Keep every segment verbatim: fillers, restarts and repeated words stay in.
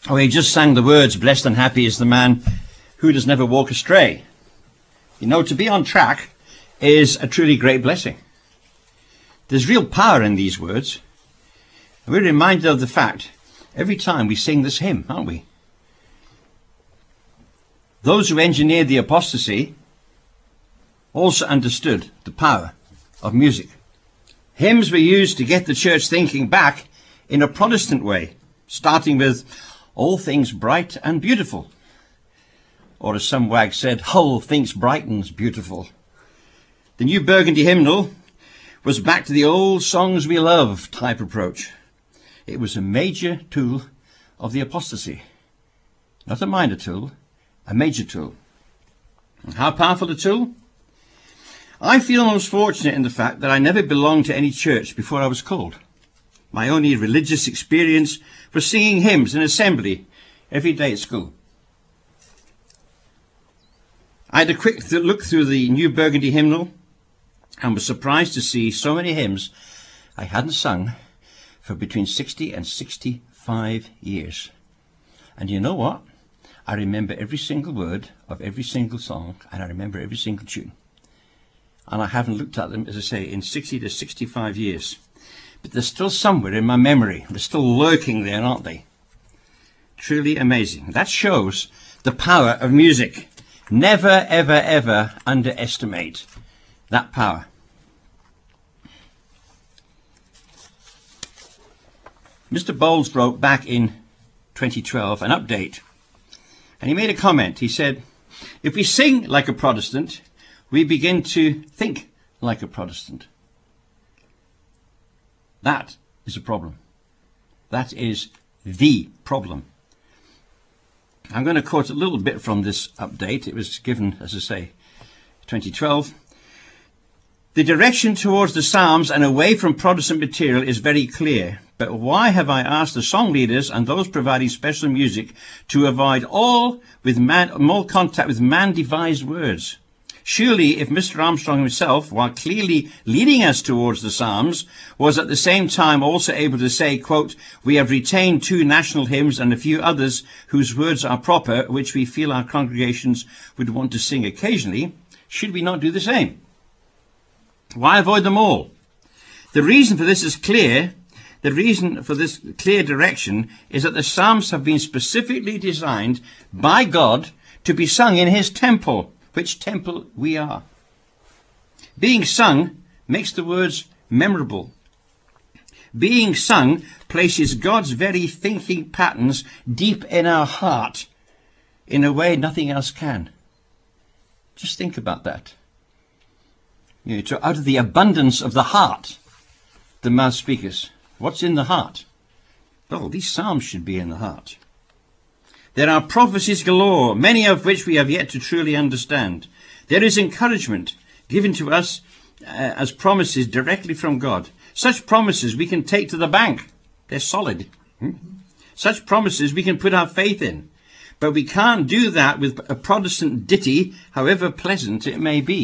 Oh, he just sang the words, blessed and happy is the man who does never walk astray. You know, to be on track is a truly great blessing. There's real power in these words. We're reminded of the fact every time we sing this hymn, aren't we? Those who engineered the apostasy also understood the power of music. Hymns were used to get the church thinking back in a Protestant way, starting with all things bright and beautiful. Or as some wag said, all things bright and beautiful. The New Burgundy Hymnal was back to the old songs we love type approach. It was a major tool of the apostasy. Not a minor tool, a major tool. And how powerful a tool? I feel most fortunate in the fact that I never belonged to any church before I was called. My only religious experience was singing hymns in assembly every day at school. I had a quick th- look through the New Burgundy Hymnal and was surprised to see so many hymns I hadn't sung for between sixty and sixty-five years. And you know what? I remember every single word of every single song, and I remember every single tune. And I haven't looked at them, as I say, in sixty to sixty-five years. But they're still somewhere in my memory. They're still lurking there, aren't they? Truly amazing. That shows the power of music. Never, ever, ever underestimate that power. Mister Bowles wrote back in twenty twelve an update, and he made a comment. He said, if we sing like a Protestant, we begin to think like a Protestant. That is a problem. That is the problem. I'm going to quote a little bit from this update. It was given, as I say, twenty twelve. The direction towards the Psalms and away from Protestant material is very clear. But why have I asked the song leaders and those providing special music to avoid all with man, more contact with man-devised words? Surely if Mister Armstrong himself, while clearly leading us towards the Psalms, was at the same time also able to say, quote, we have retained two national hymns and a few others whose words are proper, which we feel our congregations would want to sing occasionally, should we not do the same? Why avoid them all? The reason for this is clear. The reason for this clear direction is that the Psalms have been specifically designed by God to be sung in his temple, which temple we are. Being sung makes the words memorable. Being sung places God's very thinking patterns deep in our heart in a way nothing else can. Just think about that. You know, to, out of the abundance of the heart, the mouth speaketh. What's in the heart? Well, these psalms should be in the heart. There are prophecies galore, many of which we have yet to truly understand. There is encouragement given to us uh, as promises directly from God. Such promises we can take to the bank. They're solid. Hmm? Such promises we can put our faith in. But we can't do that with a Protestant ditty, however pleasant it may be.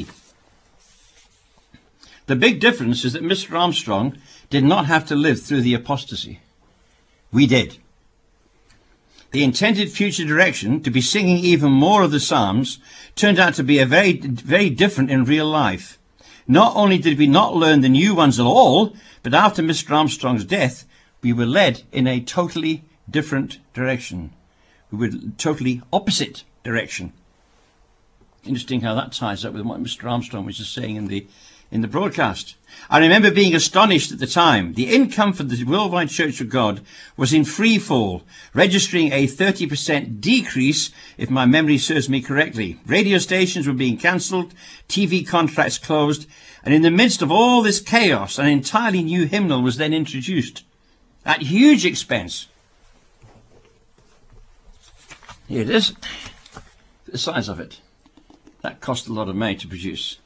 The big difference is that Mister Armstrong did not have to live through the apostasy. We did. The intended future direction, to be singing even more of the Psalms, turned out to be a very, very different in real life. Not only did we not learn the new ones at all, but after Mister Armstrong's death, we were led in a totally different direction. We were totally opposite direction. Interesting how that ties up with what Mister Armstrong was just saying in the in the broadcast. I remember being astonished at the time. The income for the Worldwide Church of God was in free fall, registering a thirty percent decrease, if my memory serves me correctly. Radio stations were being cancelled, T V contracts closed, and in the midst of all this chaos, an entirely new hymnal was then introduced at huge expense. Here it is, the size of it. That cost a lot of money to produce.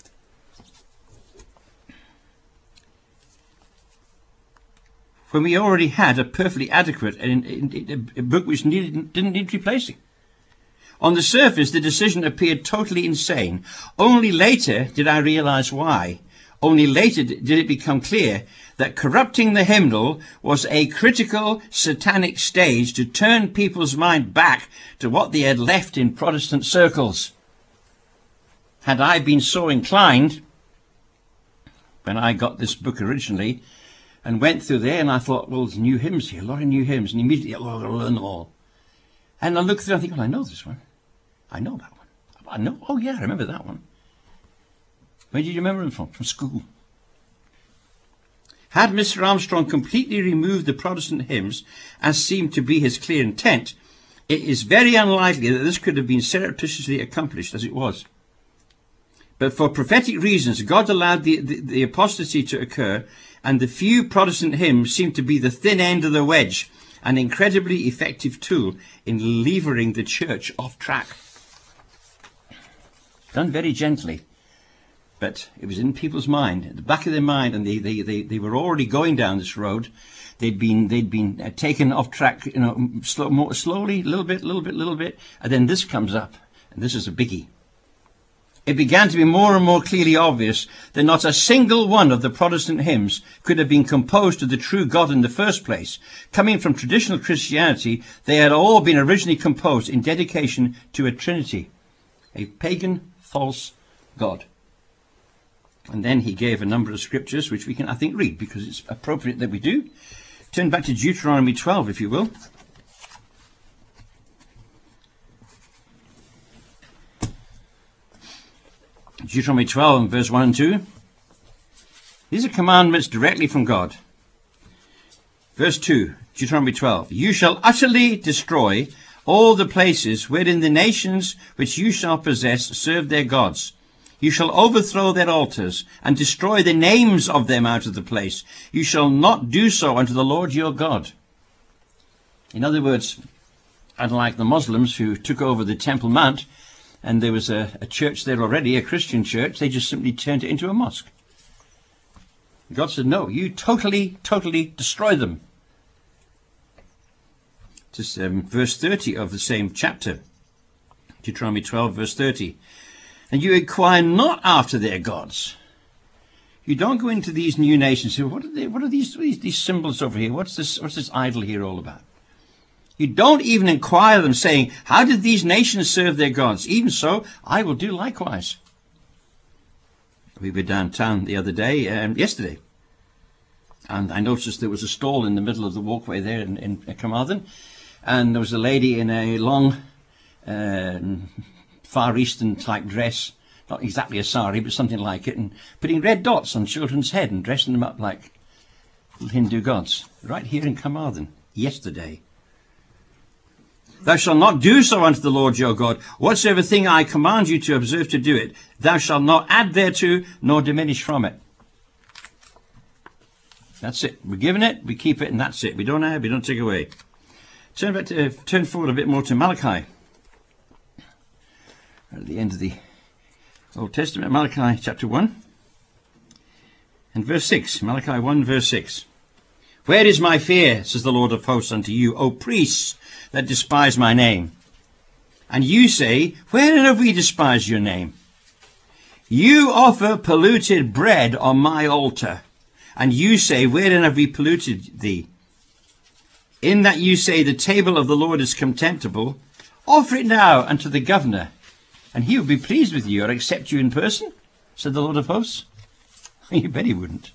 When we already had a perfectly adequate and a book which needed, didn't need replacing. On the surface, the decision appeared totally insane. Only later did I realize why. Only later did it become clear that corrupting the hymnal was a critical satanic stage to turn people's mind back to what they had left in Protestant circles. Had I been so inclined, when I got this book originally, and went through there, and I thought, well, there's new hymns here, a lot of new hymns, and immediately, oh, I've got to learn them all. And I look through, I think, well, I know this one. I know that one. I know, oh yeah, I remember that one. Where did you remember them from? From school. Had Mister Armstrong completely removed the Protestant hymns, as seemed to be his clear intent, it is very unlikely that this could have been surreptitiously accomplished as it was. But for prophetic reasons, God allowed the, the, the apostasy to occur, and the few Protestant hymns seem to be the thin end of the wedge, an incredibly effective tool in levering the church off track. Done very gently, but it was in people's mind, at the back of their mind, and they, they, they, they were already going down this road. They'd been they'd been uh, taken off track, you know, slow, more slowly, little bit, little bit, little bit, and then this comes up, and this is a biggie. It began to be more and more clearly obvious that not a single one of the Protestant hymns could have been composed to the true God in the first place. Coming from traditional Christianity, they had all been originally composed in dedication to a Trinity, a pagan, false God. And then he gave a number of scriptures, which we can, I think, read, because it's appropriate that we do. Turn back to Deuteronomy twelve, if you will. Deuteronomy twelve and verse one and two. These are commandments directly from God. Verse two, Deuteronomy twelve. You shall utterly destroy all the places wherein the nations which you shall possess serve their gods. You shall overthrow their altars and destroy the names of them out of the place. You shall not do so unto the Lord your God. In other words, unlike the Muslims who took over the Temple Mount, and there was a, a church there already, a Christian church, they just simply turned it into a mosque. God said, no, you totally, totally destroy them. Just um, verse thirty of the same chapter. Deuteronomy twelve, verse thirty. And you inquire not after their gods. You don't go into these new nations and say, what are, they, what are these, these, these symbols over here? What's this, what's this idol here all about? You don't even inquire them, saying, how did these nations serve their gods? Even so, I will do likewise. We were downtown the other day, um, yesterday, and I noticed there was a stall in the middle of the walkway there in, in Carmarthen, and there was a lady in a long um, Far Eastern type dress, not exactly a sari, but something like it, and putting red dots on children's head and dressing them up like Hindu gods, right here in Carmarthen, yesterday. Thou shalt not do so unto the Lord your God. Whatsoever thing I command you to observe to do it, thou shalt not add thereto, nor diminish from it. That's it. We're given it, we keep it, and that's it. We don't add, we don't take away. Turn back to, uh, turn forward a bit more to Malachi. At the end of the Old Testament, Malachi chapter one and verse six. Malachi one, verse six. Where is my fear, says the Lord of hosts unto you, O priests that despise my name? And you say, wherein have we despised your name? You offer polluted bread on my altar, and you say, wherein have we polluted thee? In that you say, the table of the Lord is contemptible, offer it now unto the governor, and he will be pleased with you, or accept you in person, said the Lord of hosts. You bet he wouldn't.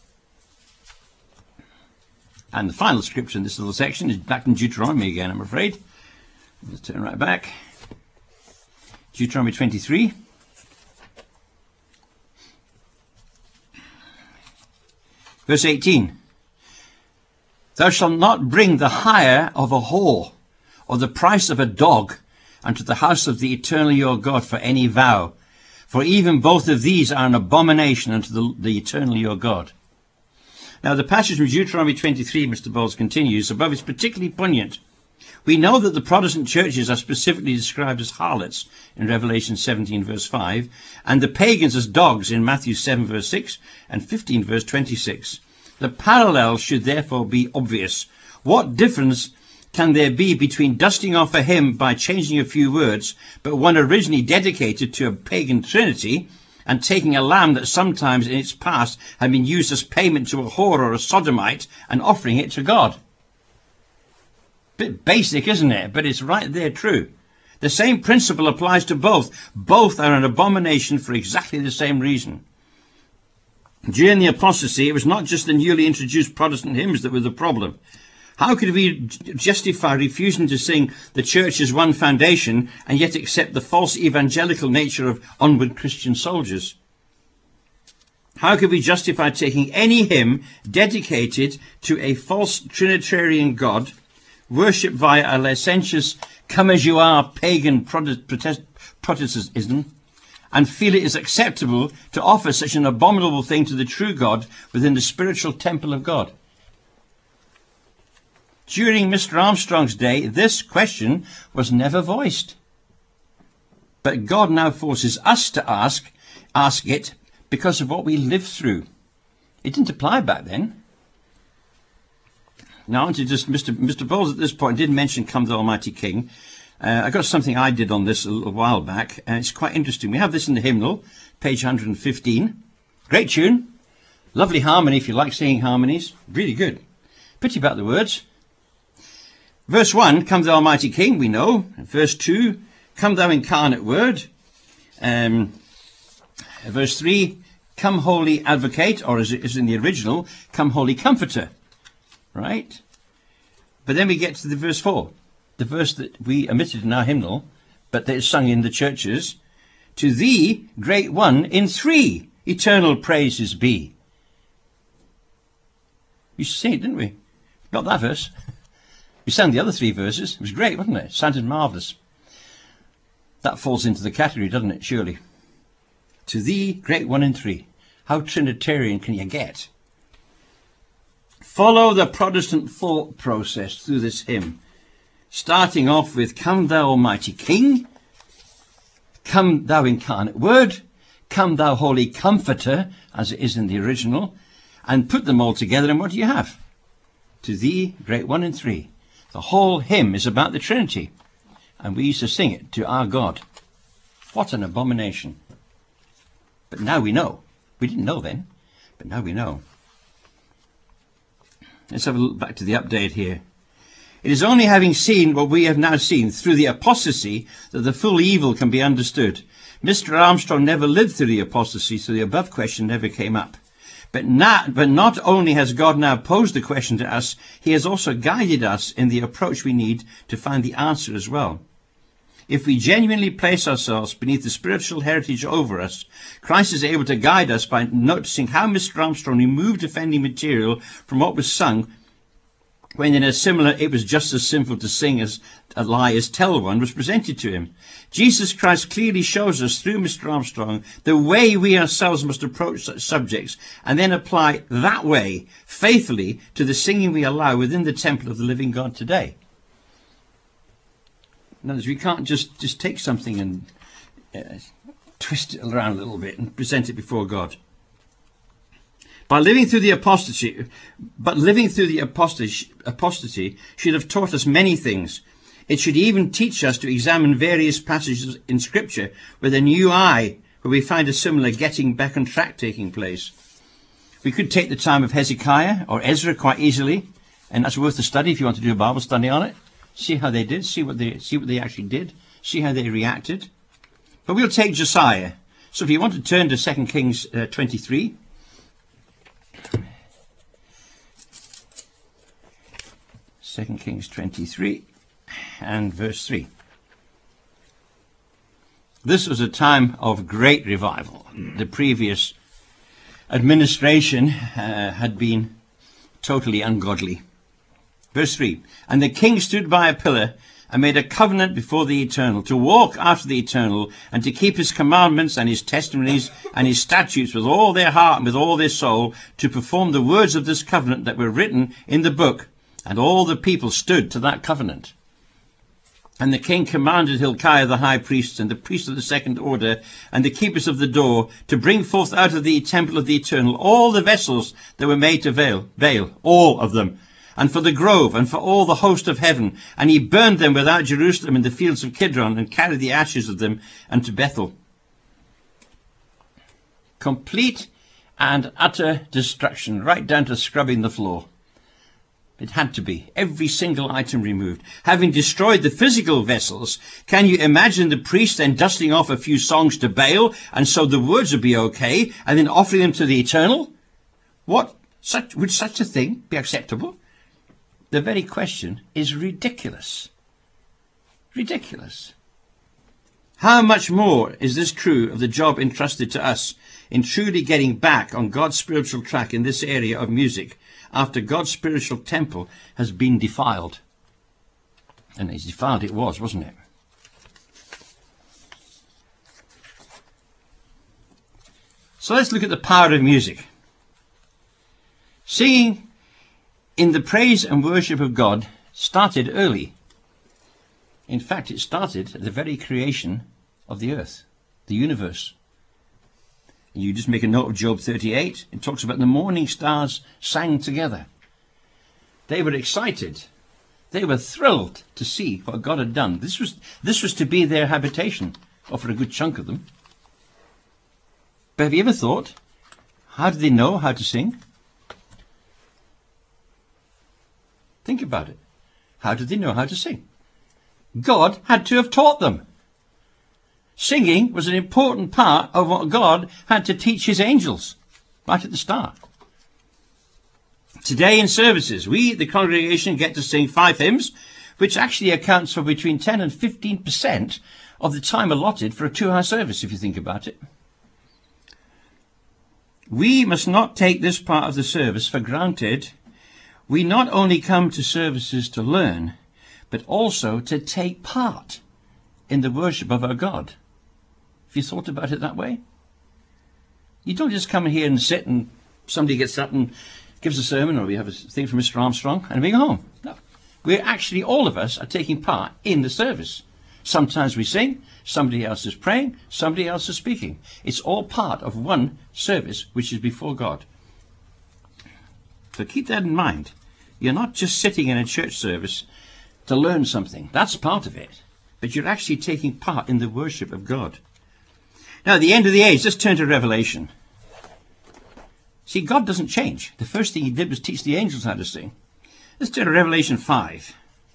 And the final scripture in this little section is back in Deuteronomy again, I'm afraid. Let's turn right back. Deuteronomy twenty-three. Verse eighteen. Thou shalt not bring the hire of a whore, or the price of a dog, unto the house of the eternal your God for any vow. For even both of these are an abomination unto the, the eternal your God. Now the passage from Deuteronomy twenty-three, Mister Bowles continues, above is particularly poignant. We know that the Protestant churches are specifically described as harlots in Revelation seventeen verse five, and the pagans as dogs in Matthew seven verse six and fifteen verse twenty-six. The parallel should therefore be obvious. What difference can there be between dusting off a hymn by changing a few words, but one originally dedicated to a pagan trinity, and taking a lamb that sometimes in its past had been used as payment to a whore or a sodomite and offering it to God. Bit basic, isn't it? But it's right there true. The same principle applies to both. Both are an abomination for exactly the same reason. During the apostasy, it was not just the newly introduced Protestant hymns that were the problem. How could we justify refusing to sing the church's one foundation and yet accept the false evangelical nature of Onward Christian Soldiers? How could we justify taking any hymn dedicated to a false Trinitarian God, worship via a licentious come-as-you-are pagan Protestantism, and feel it is acceptable to offer such an abominable thing to the true God within the spiritual temple of God? During Mister Armstrong's day, this question was never voiced. But God now forces us to ask, ask it because of what we lived through. It didn't apply back then. Now, to just Mister Mister Bowles at this point did mention Come the Almighty King. Uh, I got something I did on this a little while back, and it's quite interesting. We have this in the hymnal, page one hundred fifteen. Great tune. Lovely harmony if you like singing harmonies. Really good. Pity about the words. Verse one, Come thou Almighty King, we know. Verse two, Come thou incarnate word. Um, verse three, Come holy advocate, or as it is in the original, Come holy comforter. Right? But then we get to the verse four, the verse that we omitted in our hymnal, but that is sung in the churches. To thee, great one, in three eternal praises be. We used to sing it, didn't we? Not that verse. We sang the other three verses. It was great, wasn't it? It sounded marvellous. That falls into the category, doesn't it, surely? To thee, great one in three. How Trinitarian can you get? Follow the Protestant thought process through this hymn, starting off with Come thou Almighty King, Come thou incarnate word, Come thou holy comforter, as it is in the original, and put them all together, and what do you have? To thee, great one in three. The whole hymn is about the Trinity, and we used to sing it to our God. What an abomination. But now we know. We didn't know then, but now we know. Let's have a look back to the update here. It is only having seen what we have now seen through the apostasy that the full evil can be understood. Mister Armstrong never lived through the apostasy, so the above question never came up. But not, but not only has God now posed the question to us, he has also guided us in the approach we need to find the answer as well. If we genuinely place ourselves beneath the spiritual heritage over us, Christ is able to guide us by noticing how Mister Armstrong removed offending material from what was sung, when in a similar it was just as sinful to sing as a lie as tell one was presented to him. Jesus Christ clearly shows us through Mister Armstrong the way we ourselves must approach such subjects and then apply that way faithfully to the singing we allow within the temple of the living God today. In other words, we can't just, just take something and uh, twist it around a little bit and present it before God. By living through the apostasy, but living through the apostasy, apostasy should have taught us many things. It should even teach us to examine various passages in Scripture with a new eye, where we find a similar getting back on track taking place. We could take the time of Hezekiah or Ezra quite easily, and that's worth a study if you want to do a Bible study on it. See how they did, see what they see what they actually did, see how they reacted. But we'll take Josiah. So if you want to turn to Second Kings uh, twenty-three. Second Kings twenty-three and verse three. This was a time of great revival. The previous administration uh, had been totally ungodly. Verse three, and the king stood by a pillar and made a covenant before the Eternal, to walk after the Eternal, and to keep his commandments and his testimonies and his statutes with all their heart and with all their soul, to perform the words of this covenant that were written in the book. And all the people stood to that covenant. And the king commanded Hilkiah the high priest, and the priests of the second order, and the keepers of the door, to bring forth out of the temple of the Eternal all the vessels that were made to Baal, Baal, all of them, and for the grove, and for all the host of heaven. And he burned them without Jerusalem in the fields of Kidron, and carried the ashes of them unto Bethel. complete and utter destruction, right down to scrubbing the floor. It had to be. Every single item removed. Having destroyed the physical vessels, can you imagine the priest then dusting off a few songs to Baal, and so the words would be okay, and then offering them to the Eternal? What? Such, would such a thing be acceptable? The very question is ridiculous. Ridiculous. How much more is this true of the job entrusted to us in truly getting back on God's spiritual track in this area of music, after God's spiritual temple has been defiled? And it's defiled it was, wasn't it? So let's look at the power of music. Singing in the praise and worship of God started early. In fact, it started at the very creation of the earth, the universe. You just make a note of Job thirty-eight. It talks about the morning stars sang together. They were excited. They were thrilled to see what God had done. This was, this was to be their habitation, or for a good chunk of them. But have you ever thought, how did they know how to sing? Think about it. How did they know how to sing? God had to have taught them. Singing was an important part of what God had to teach his angels right at the start. Today in services, we, the congregation, get to sing five hymns, which actually accounts for between ten and fifteen percent of the time allotted for a two-hour service, if you think about it. We must not take this part of the service for granted. We not only come to services to learn, but also to take part in the worship of our God. Have you thought about it that way? You don't just come here and sit and somebody gets up and gives a sermon, or we have a thing from Mister Armstrong and we go home. No. We're actually, all of us are taking part in the service. Sometimes we sing, somebody else is praying, somebody else is speaking. It's all part of one service which is before God. So keep that in mind. You're not just sitting in a church service to learn something. That's part of it. But you're actually taking part in the worship of God. Now, at the end of the age, let's turn to Revelation. See, God doesn't change. The first thing he did was teach the angels how to sing. Let's turn to Revelation five.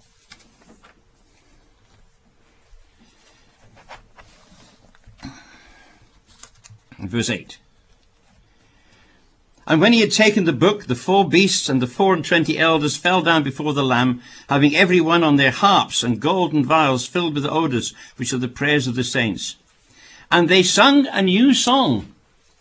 Verse eight. And when he had taken the book, the four beasts and the four and twenty elders fell down before the Lamb, having every one on their harps and golden vials filled with odours, which are the prayers of the saints. And they sung a new song,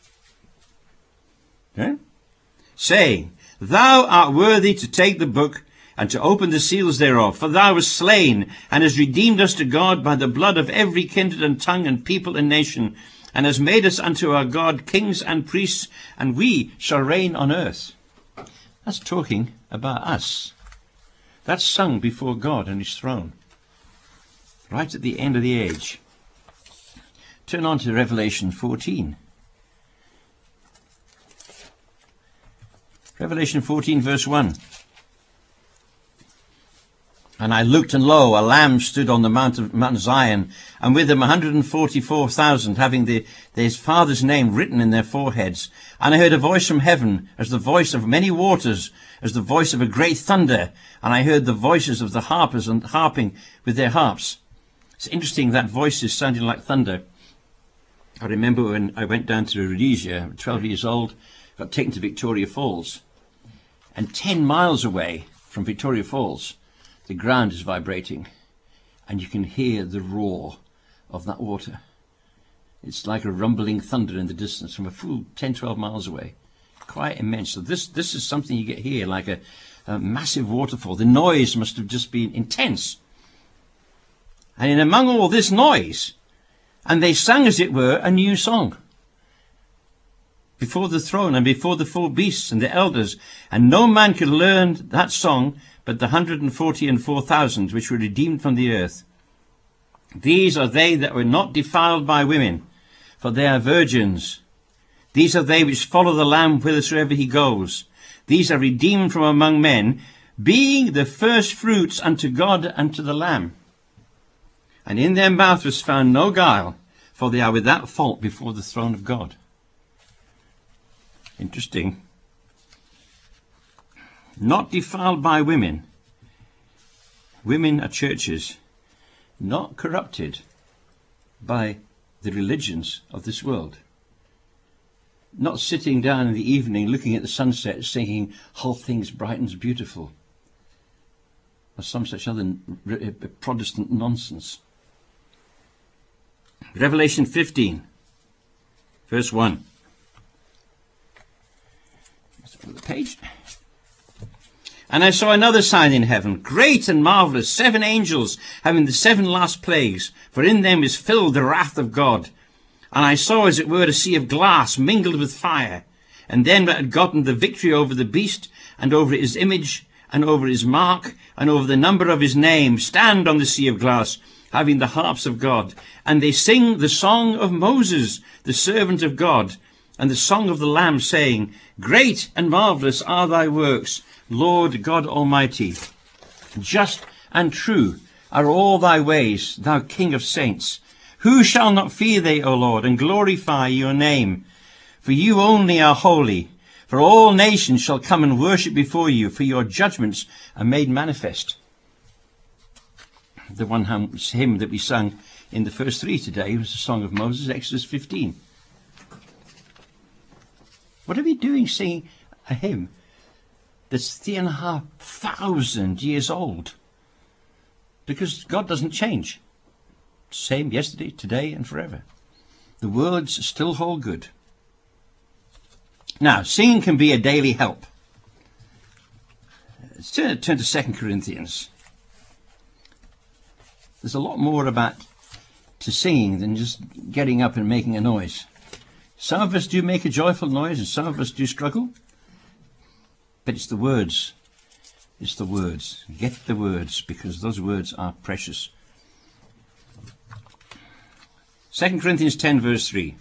okay, saying, Thou art worthy to take the book and to open the seals thereof, for thou wast slain, and hast redeemed us to God by the blood of every kindred and tongue and people and nation, and has made us unto our God kings and priests, and we shall reign on earth. That's talking about us. That's sung before God and his throne, right at the end of the age. Turn on to Revelation fourteen. Revelation fourteen, verse one. And I looked, and lo, a lamb stood on the mount of Mount Zion, and with him one hundred forty-four thousand, having the, his father's name written in their foreheads. And I heard a voice from heaven, as the voice of many waters, as the voice of a great thunder. And I heard the voices of the harpers and harping with their harps. It's interesting that voices sounding like thunder. I remember when I went down to Rhodesia, twelve years old, got taken to Victoria Falls. And ten miles away from Victoria Falls, the ground is vibrating, and you can hear the roar of that water. It's like a rumbling thunder in the distance from a full ten, twelve miles away. Quite immense. So this, this is something you get here, like a, a massive waterfall. The noise must have just been intense. And in among all this noise, and they sang, as it were, a new song before the throne and before the four beasts and the elders, and no man could learn that song but the hundred and forty and four thousand which were redeemed from the earth. These are they that were not defiled by women, for they are virgins. These are they which follow the Lamb whithersoever he goes. These are redeemed from among men, being the first fruits unto God and to the Lamb. And in their mouth was found no guile, for they are without fault before the throne of God. Interesting. Not defiled by women. Women are churches, not corrupted by the religions of this world. Not sitting down in the evening looking at the sunset singing "Whole things bright and beautiful," or some such other Protestant nonsense. Revelation fifteen, verse one. Let's go to the page. And I saw another sign in heaven, great and marvellous, seven angels having the seven last plagues, for in them is filled the wrath of God. And I saw, as it were, a sea of glass mingled with fire, and them that had gotten the victory over the beast, and over his image, and over his mark, and over the number of his name, stand on the sea of glass, having the harps of God. And they sing the song of Moses, the servant of God, and the song of the Lamb, saying, Great and marvellous are thy works, Lord God Almighty. Just and true are all thy ways, thou King of saints. Who shall not fear thee, O Lord, and glorify your name? For you only are holy. For all nations shall come and worship before you, for your judgments are made manifest. The one hymn that we sang in the first three today was the Song of Moses, Exodus fifteen. What are we doing singing a hymn that's three and a half thousand years old? Because God doesn't change. Same yesterday, today, and forever. The words still hold good. Now, singing can be a daily help. Let's turn, turn to Second Corinthians. There's a lot more about to singing than just getting up and making a noise. Some of us do make a joyful noise, and some of us do struggle. But it's the words. It's the words. Get the words, because those words are precious. Second Corinthians ten, verse three.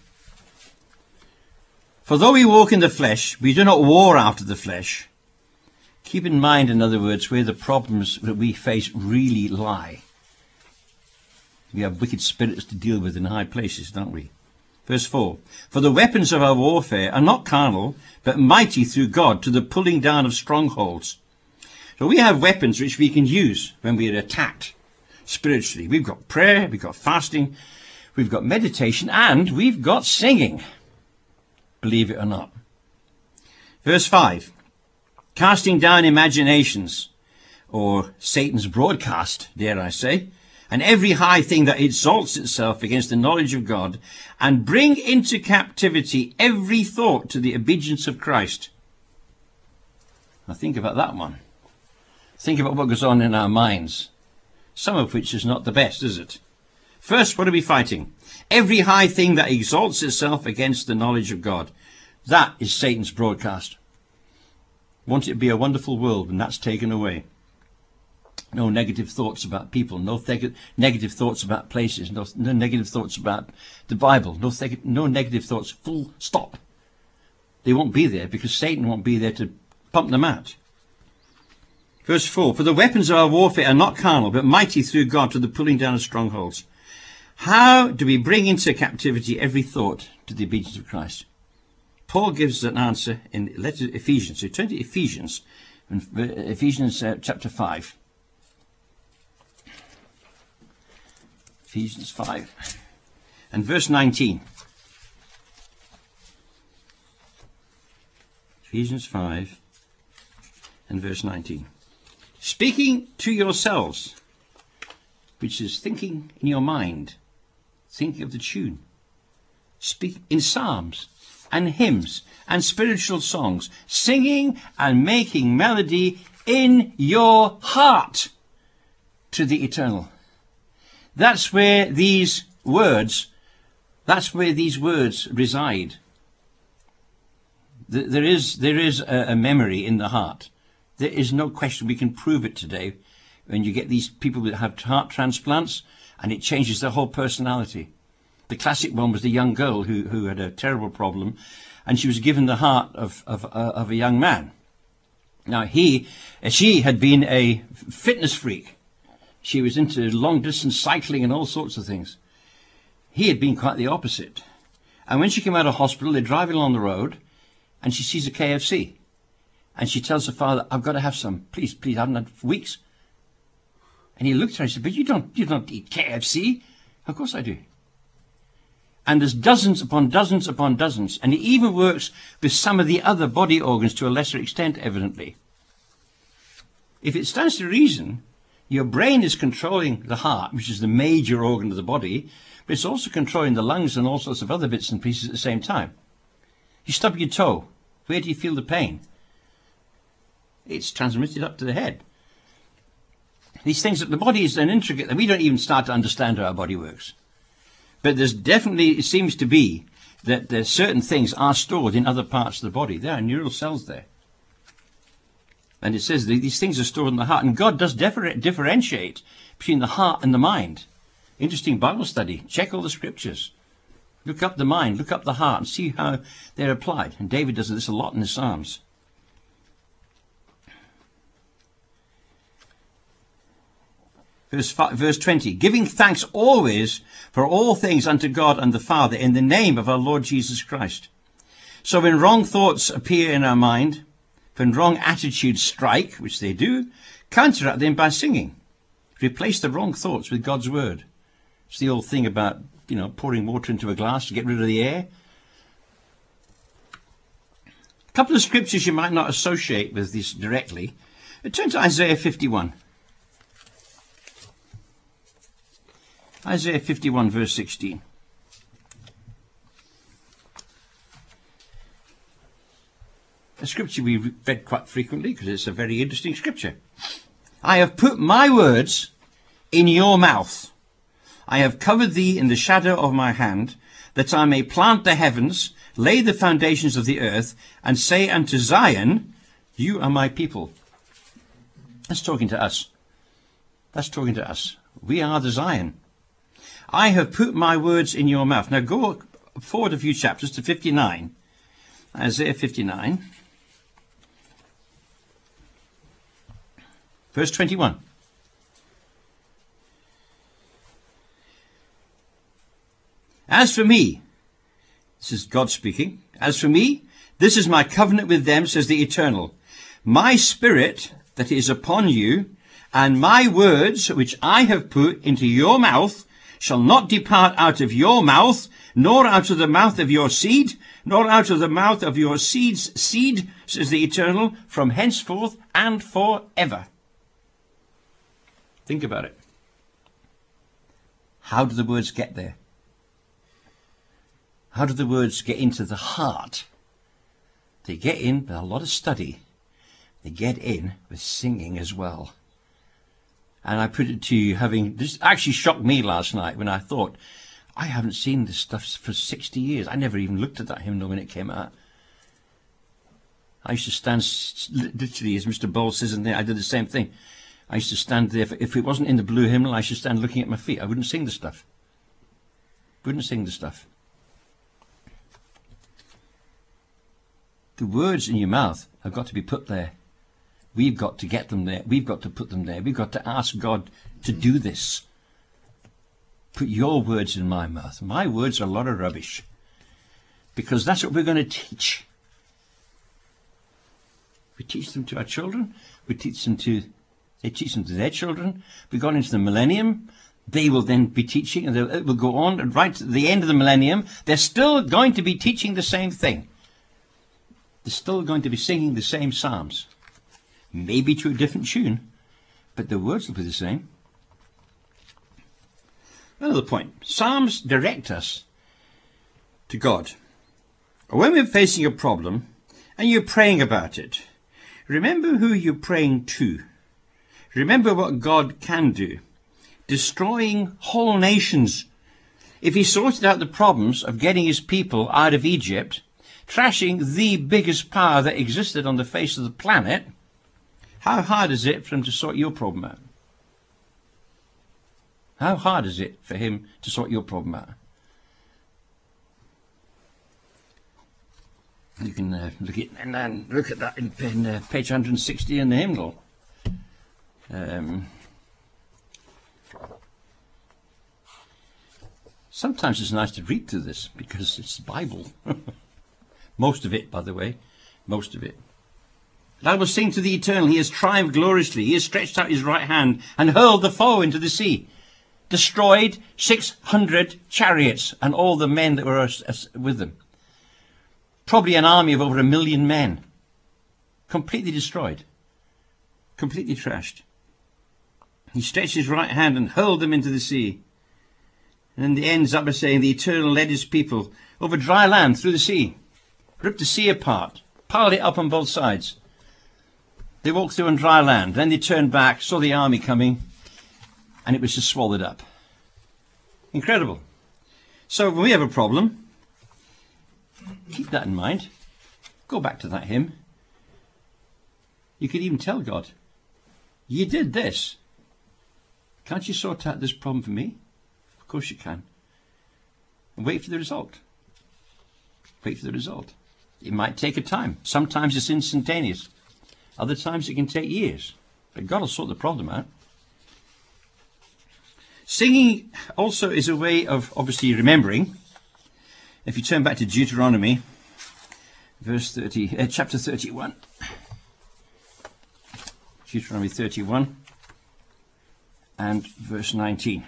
For though we walk in the flesh, we do not war after the flesh. Keep in mind, in other words, where the problems that we face really lie. We have wicked spirits to deal with in high places, don't we? Verse four. For the weapons of our warfare are not carnal, but mighty through God to the pulling down of strongholds. So we have weapons which we can use when we are attacked spiritually. We've got prayer, we've got fasting, we've got meditation, and we've got singing. Believe it or not. Verse five. Casting down imaginations, or Satan's broadcast, dare I say, and every high thing that exalts itself against the knowledge of God, and bring into captivity every thought to the obedience of Christ. Now think about that one. Think about what goes on in our minds, some of which is not the best, is it? First, what are we fighting? Every high thing that exalts itself against the knowledge of God. That is Satan's broadcast. Want it to be a wonderful world when that's taken away. No negative thoughts about people, no th- negative thoughts about places, no, no negative thoughts about the Bible, no, th- no negative thoughts, full stop. They won't be there because Satan won't be there to pump them out. Verse four, for the weapons of our warfare are not carnal, but mighty through God to the pulling down of strongholds. How do we bring into captivity every thought to the obedience of Christ? Paul gives an answer in the letter to Ephesians. So turn to Ephesians, Ephesians uh, chapter five. Ephesians five and verse nineteen. Ephesians five and verse nineteen. Speaking to yourselves, which is thinking in your mind, thinking of the tune. Speak in psalms and hymns and spiritual songs, singing and making melody in your heart to the eternal. That's where these words, that's where these words reside. There is, there is a memory in the heart. There is no question. We can prove it today when you get these people that have heart transplants and it changes their whole personality. The classic one was the young girl who, who had a terrible problem, and she was given the heart of, of, uh, of a young man. Now he, she had been a fitness freak. She was into long distance cycling and all sorts of things. He had been quite the opposite. And when she came out of hospital, they're driving along the road, and she sees a K F C. And she tells her father, I've got to have some. Please, please, I haven't had it for weeks. And he looked at her and said, but you don't, you don't eat K F C. Of course I do. And there's dozens upon dozens upon dozens. And it even works with some of the other body organs to a lesser extent, evidently. If it stands to reason, your brain is controlling the heart, which is the major organ of the body, but it's also controlling the lungs and all sorts of other bits and pieces at the same time. You stub your toe. Where do you feel the pain? It's transmitted up to the head. These things, the body is an intricate, and we don't even start to understand how our body works. But there's definitely, it seems to be, that there's certain things are stored in other parts of the body. There are neural cells there. And it says that these things are stored in the heart. And God does differ, differentiate between the heart and the mind. Interesting Bible study. Check all the scriptures. Look up the mind, look up the heart, and see how they're applied. And David does this a lot in the Psalms. Verse, five, verse twenty, giving thanks always for all things unto God and the Father in the name of our Lord Jesus Christ. So when wrong thoughts appear in our mind, when wrong attitudes strike, which they do, counteract them by singing. Replace the wrong thoughts with God's word. It's the old thing about, you know, pouring water into a glass to get rid of the air. A couple of scriptures you might not associate with this directly. Turn to Isaiah fifty-one. Isaiah fifty-one, verse sixteen. A scripture we read quite frequently because it's a very interesting scripture. I have put my words in your mouth. I have covered thee in the shadow of my hand, that I may plant the heavens, lay the foundations of the earth, and say unto Zion, you are my people. That's talking to us. That's talking to us. We are the Zion. I have put my words in your mouth. Now go forward a few chapters to fifty-nine. Isaiah fifty-nine. Verse twenty-one. As for me, this is God speaking, as for me, this is my covenant with them, says the Eternal. My spirit that is upon you, and my words which I have put into your mouth, shall not depart out of your mouth, nor out of the mouth of your seed, nor out of the mouth of your seed's seed, says the Eternal, from henceforth and forever. Think about it. How do the words get there? How do the words get into the heart? They get in with a lot of study. They get in with singing as well. And I put it to you, having this actually shocked me last night when I thought, I haven't seen this stuff for sixty years. I never even looked at that hymnal when it came out. I used to stand literally, as Mister Bowles says in there, I did the same thing. I used to stand there. If it wasn't in the blue hymnal, I should stand looking at my feet. I wouldn't sing the stuff. Wouldn't sing the stuff. The words in your mouth have got to be put there. We've got to get them there. We've got to put them there. We've got to ask God to do this. Put your words in my mouth. My words are a lot of rubbish. Because that's what we're going to teach. We teach them to our children. We teach them to, they teach them to their children. We've gone into the millennium. They will then be teaching, and it will go on. And right to the end of the millennium, they're still going to be teaching the same thing. They're still going to be singing the same psalms. Maybe to a different tune, but the words will be the same. Another point. Psalms direct us to God. When we're facing a problem and you're praying about it, remember who you're praying to. Remember what God can do. Destroying whole nations. If he sorted out the problems of getting his people out of Egypt, trashing the biggest power that existed on the face of the planet, how hard is it for him to sort your problem out? How hard is it for him to sort your problem out? You can uh, look at and then look at that in, in uh, page one hundred sixty in the hymnal. Um, sometimes it's nice to read through this because it's the Bible. Most of it, by the way. most of it. And I will sing to the Eternal. He has triumphed gloriously. He has stretched out his right hand and hurled the foe into the sea. Destroyed six hundred chariots and all the men that were with them. Probably an army of over a million men. Completely destroyed. Completely trashed. He stretched his right hand and hurled them into the sea. And then it ends up by saying the Eternal led his people over dry land through the sea. Ripped the sea apart. Piled it up on both sides. They walked through on dry land. Then they turned back, saw the army coming, and it was just swallowed up. Incredible. So when we have a problem, keep that in mind. Go back to that hymn. You could even tell God, you did this. Can't you sort out this problem for me? Of course you can. And wait for the result. Wait for the result. It might take a time. Sometimes it's instantaneous. Other times it can take years. But God will sort the problem out. Singing also is a way of obviously remembering. If you turn back to Deuteronomy, verse thirty, uh, chapter thirty-one. Deuteronomy thirty-one and verse nineteen.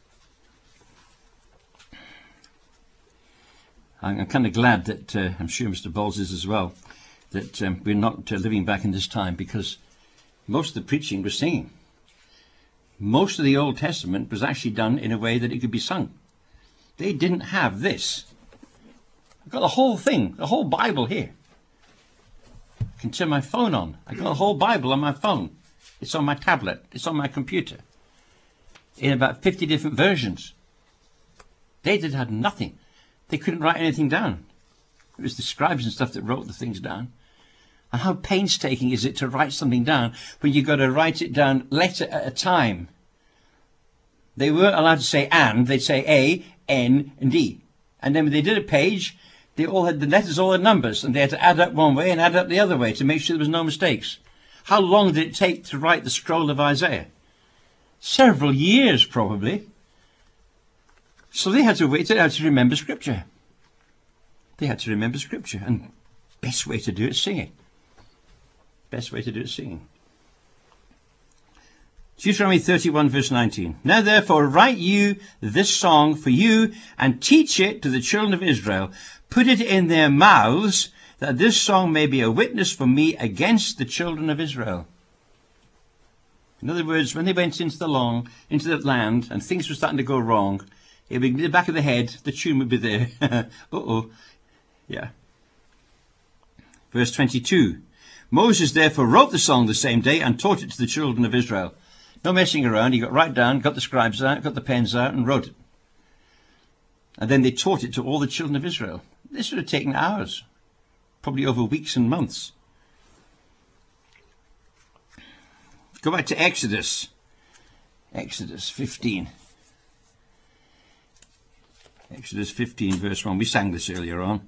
I'm, I'm kind of glad that, uh, I'm sure Mister Bowles is as well, that um, we're not uh, living back in this time, because most of the preaching was singing. Most of the Old Testament was actually done in a way that it could be sung. They didn't have this. I've got the whole thing, the whole Bible here. I can turn my phone on. I've got the whole Bible on my phone. It's on my tablet. It's on my computer. In about fifty different versions. They did have nothing. They couldn't write anything down. It was the scribes and stuff that wrote the things down. And how painstaking is it to write something down when you've got to write it down letter at a time? They weren't allowed to say and. They'd say A, N, and D. And then when they did a page, they all had the letters, all the numbers, and they had to add up one way and add up the other way to make sure there was no mistakes. How long did it take to write the scroll of Isaiah? Several years, probably. So they had to wait, they had to remember Scripture. They had to remember Scripture. And best way to do it is singing. Best way to do it is singing. Deuteronomy thirty-one, verse nineteen. Now therefore write you this song for you, and teach it to the children of Israel. Put it in their mouths, that this song may be a witness for me against the children of Israel. In other words, when they went into the long, into the land, and things were starting to go wrong, it would be in the back of the head, the tune would be there. Uh-oh. Yeah. Verse twenty-two. Moses therefore wrote the song the same day and taught it to the children of Israel. No messing around. He got right down, got the scribes out, got the pens out, and wrote it. And then they taught it to all the children of Israel. This would have taken hours, probably over weeks and months. Go back to Exodus. Exodus fifteen. Exodus fifteen, verse one. We sang this earlier on.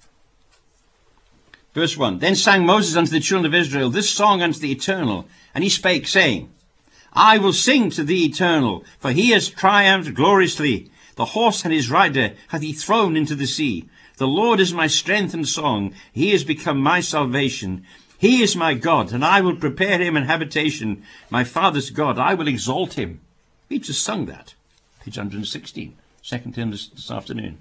Verse one. Then sang Moses unto the children of Israel this song unto the Eternal. And he spake, saying, I will sing to the Eternal, for he has triumphed gloriously. The horse and his rider hath he thrown into the sea. The Lord is my strength and song. He is become my salvation. He is my God, and I will prepare him an habitation. My father's God, I will exalt him. We just sung that. Page one hundred sixteen. Second hymn this, this afternoon.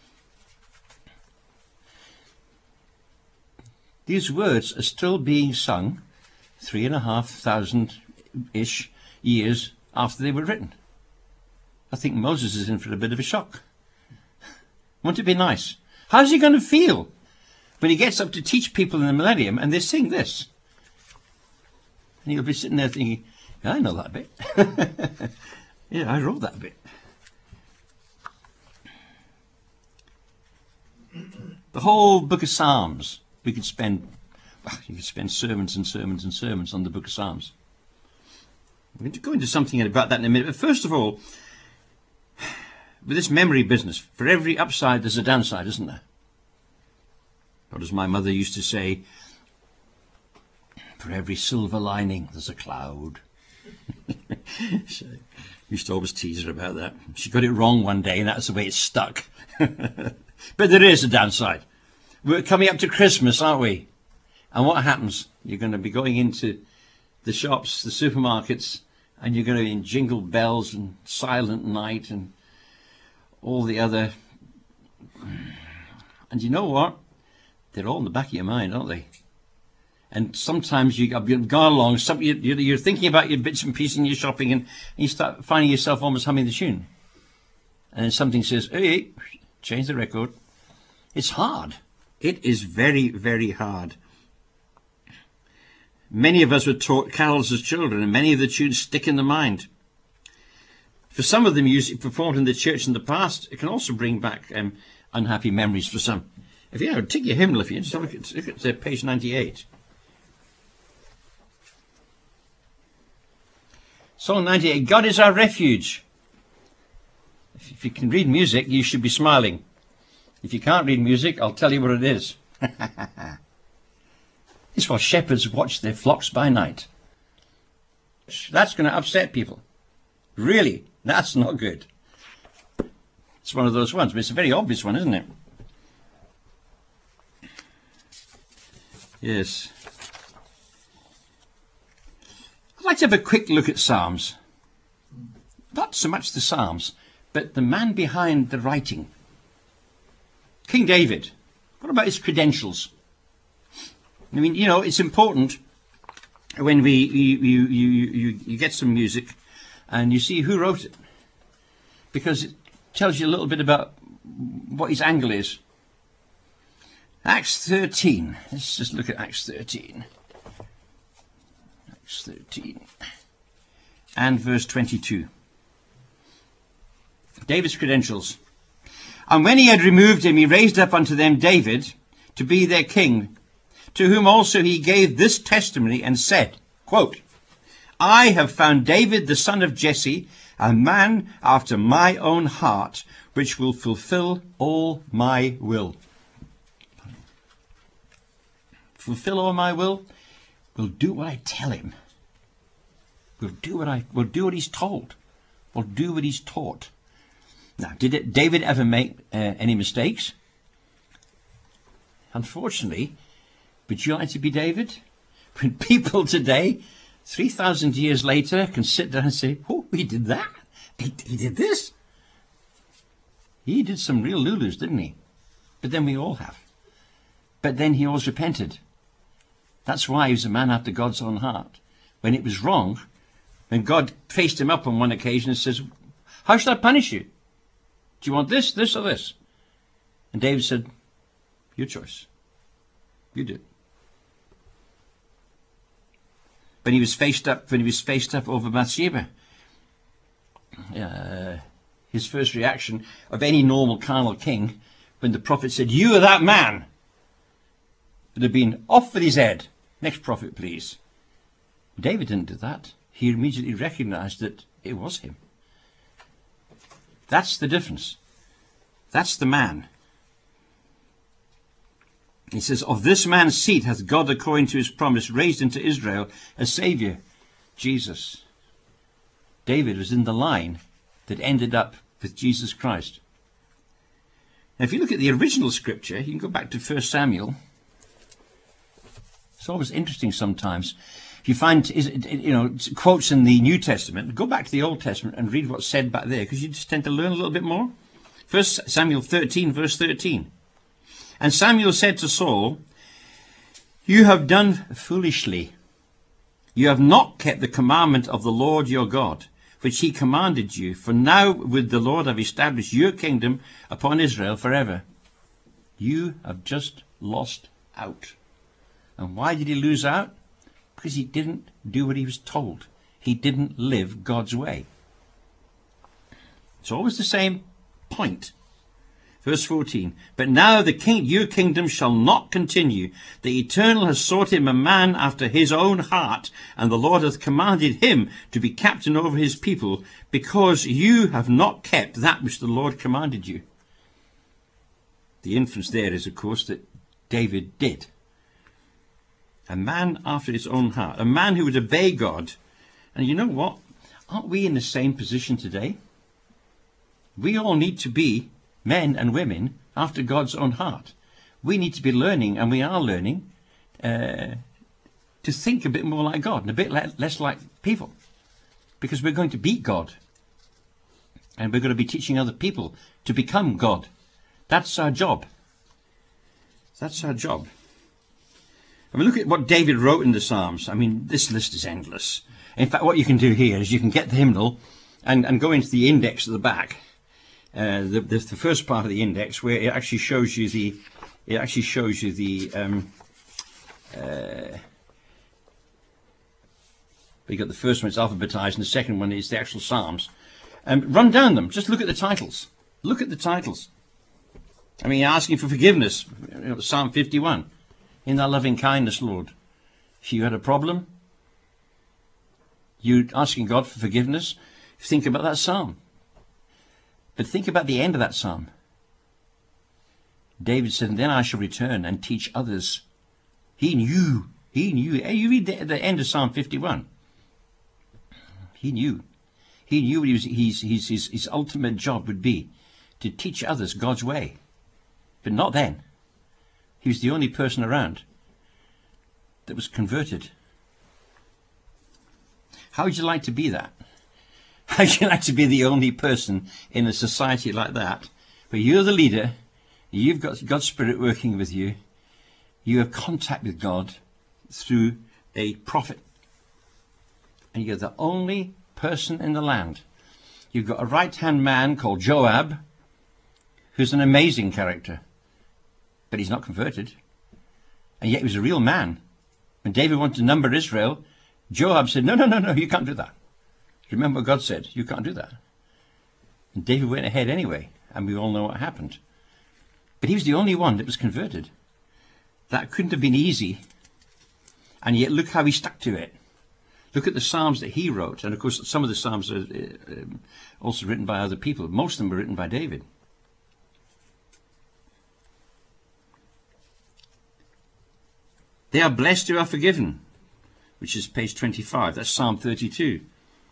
These words are still being sung three and a half thousand-ish years after they were written. I think Moses is in for a bit of a shock. Won't it be nice? How's he going to feel when he gets up to teach people in the millennium and they sing this? And he'll be sitting there thinking, yeah, I know that bit. Yeah, I wrote that bit. The whole book of Psalms. We could spend, well, you could spend sermons and sermons and sermons on the book of Psalms. We're going to go into something about that in a minute. But first of all, with this memory business, for every upside there's a downside, isn't there? Or as my mother used to say, for every silver lining there's a cloud. So, I used to always tease her about that. She got it wrong one day and that's the way it stuck. But there is a downside. We're coming up to Christmas, aren't we? And what happens? You're going to be going into the shops, the supermarkets, and you're going to be in Jingle Bells and Silent Night and all the other. And you know what? They're all in the back of your mind, aren't they? And sometimes you, you've gone along, some, you, you're thinking about your bits and pieces in your shopping, and you start finding yourself almost humming the tune. And then something says, hey, change the record. It's hard. It is very, very hard. Many of us were taught carols as children, and many of the tunes stick in the mind. For some of the music performed in the church in the past, it can also bring back um, unhappy memories for some. If you take your hymnal, if you just look at, look at uh, page ninety-eight. Psalm ninety-eight, God is our refuge. If you can read music, you should be smiling. If you can't read music, I'll tell you what it is. It's what shepherds watch their flocks by night. That's going to upset people. Really, that's not good. It's one of those ones, but it's a very obvious one, isn't it? Yes. I'd like to have a quick look at Psalms. Not so much the Psalms, but the man behind the writing. King David. What about his credentials? I mean, you know, it's important when we you, you, you, you, you get some music and you see who wrote it. Because it tells you a little bit about what his angle is. Acts thirteen. Let's just look at Acts thirteen. Acts thirteen. And verse twenty-two. David's credentials. And when he had removed him, he raised up unto them David to be their king, to whom also he gave this testimony and said, quote, I have found David the son of Jesse, a man after my own heart, which will fulfill all my will. Fulfill all my will? We'll do what I tell him. We'll do what I we'll do what he's told. We'll do what he's taught. Now, did it, David ever make uh, any mistakes? Unfortunately, would you like to be David? When people today, three thousand years later, can sit down and say, oh, he did that. He, he did this. He did some real lulus, didn't he? But then we all have. But then he always repented. That's why he was a man after God's own heart. When it was wrong, when God faced him up on one occasion and says, how should I punish you? Do you want this, this, or this? And David said, your choice. You do it. When he was faced up, when he was faced up over Bathsheba, uh, his first reaction of any normal carnal king, when the prophet said, you are that man, would have been off with his head. Next prophet, please. David didn't do that. He immediately recognized that it was him. That's the difference. That's the man. He says, of this man's seed hath God, according to his promise, raised into Israel a Saviour, Jesus. David was in the line that ended up with Jesus Christ. Now, if you look at the original scripture, you can go back to First Samuel. It's always interesting sometimes. If you find, you know, quotes in the New Testament, go back to the Old Testament and read what's said back there, because you just tend to learn a little bit more. First Samuel thirteen, verse thirteen. And Samuel said to Saul, you have done foolishly. You have not kept the commandment of the Lord your God, which he commanded you. For now would the Lord have established your kingdom upon Israel forever. You have just lost out. And why did he lose out? Because he didn't do what he was told. He didn't live God's way. It's always the same point. Verse fourteen. But now the king, your kingdom shall not continue. The Eternal has sought him a man after his own heart, and the Lord hath commanded him to be captain over his people, because you have not kept that which the Lord commanded you. The inference there is, of course, that David did. A man after his own heart. A man who would obey God. And you know what? Aren't we in the same position today? We all need to be men and women after God's own heart. We need to be learning, and we are learning, uh, to think a bit more like God and a bit le- less like people, because we're going to beat God, and we're going to be teaching other people to become God. That's our job. That's our job. I mean, look at what David wrote in the Psalms. I mean, this list is endless. In fact, what you can do here is you can get the hymnal and, and go into the index at the back, uh, the, the, the first part of the index, where it actually shows you the, it actually shows you the, um, uh, you got the first one, it's alphabetized, and the second one is the actual Psalms. Um, run down them. Just look at the titles. Look at the titles. I mean, asking for forgiveness. You know, Psalm fifty-one. In thy loving kindness, Lord. If you had a problem, you asking God for forgiveness, think about that psalm. But think about the end of that psalm. David said, then I shall return and teach others. He knew. He knew. You read the, the end of Psalm fifty-one. He knew. He knew what he was, his, his, his, his ultimate job would be to teach others God's way. But not then. He was the only person around that was converted. How would you like to be that? How would you like to be the only person in a society like that, where you're the leader, you've got God's Spirit working with you, you have contact with God through a prophet, and you're the only person in the land. You've got a right-hand man called Joab, who's an amazing character, but he's not converted, and yet he was a real man. When David wanted to number Israel, Joab said, no, no, no, no, you can't do that. Remember what God said, you can't do that. And David went ahead anyway, and we all know what happened. But he was the only one that was converted. That couldn't have been easy, and yet look how he stuck to it. Look at the Psalms that he wrote, and of course some of the Psalms are uh, also written by other people. Most of them were written by David. They are blessed who are forgiven, which is page twenty-five. That's Psalm thirty-two.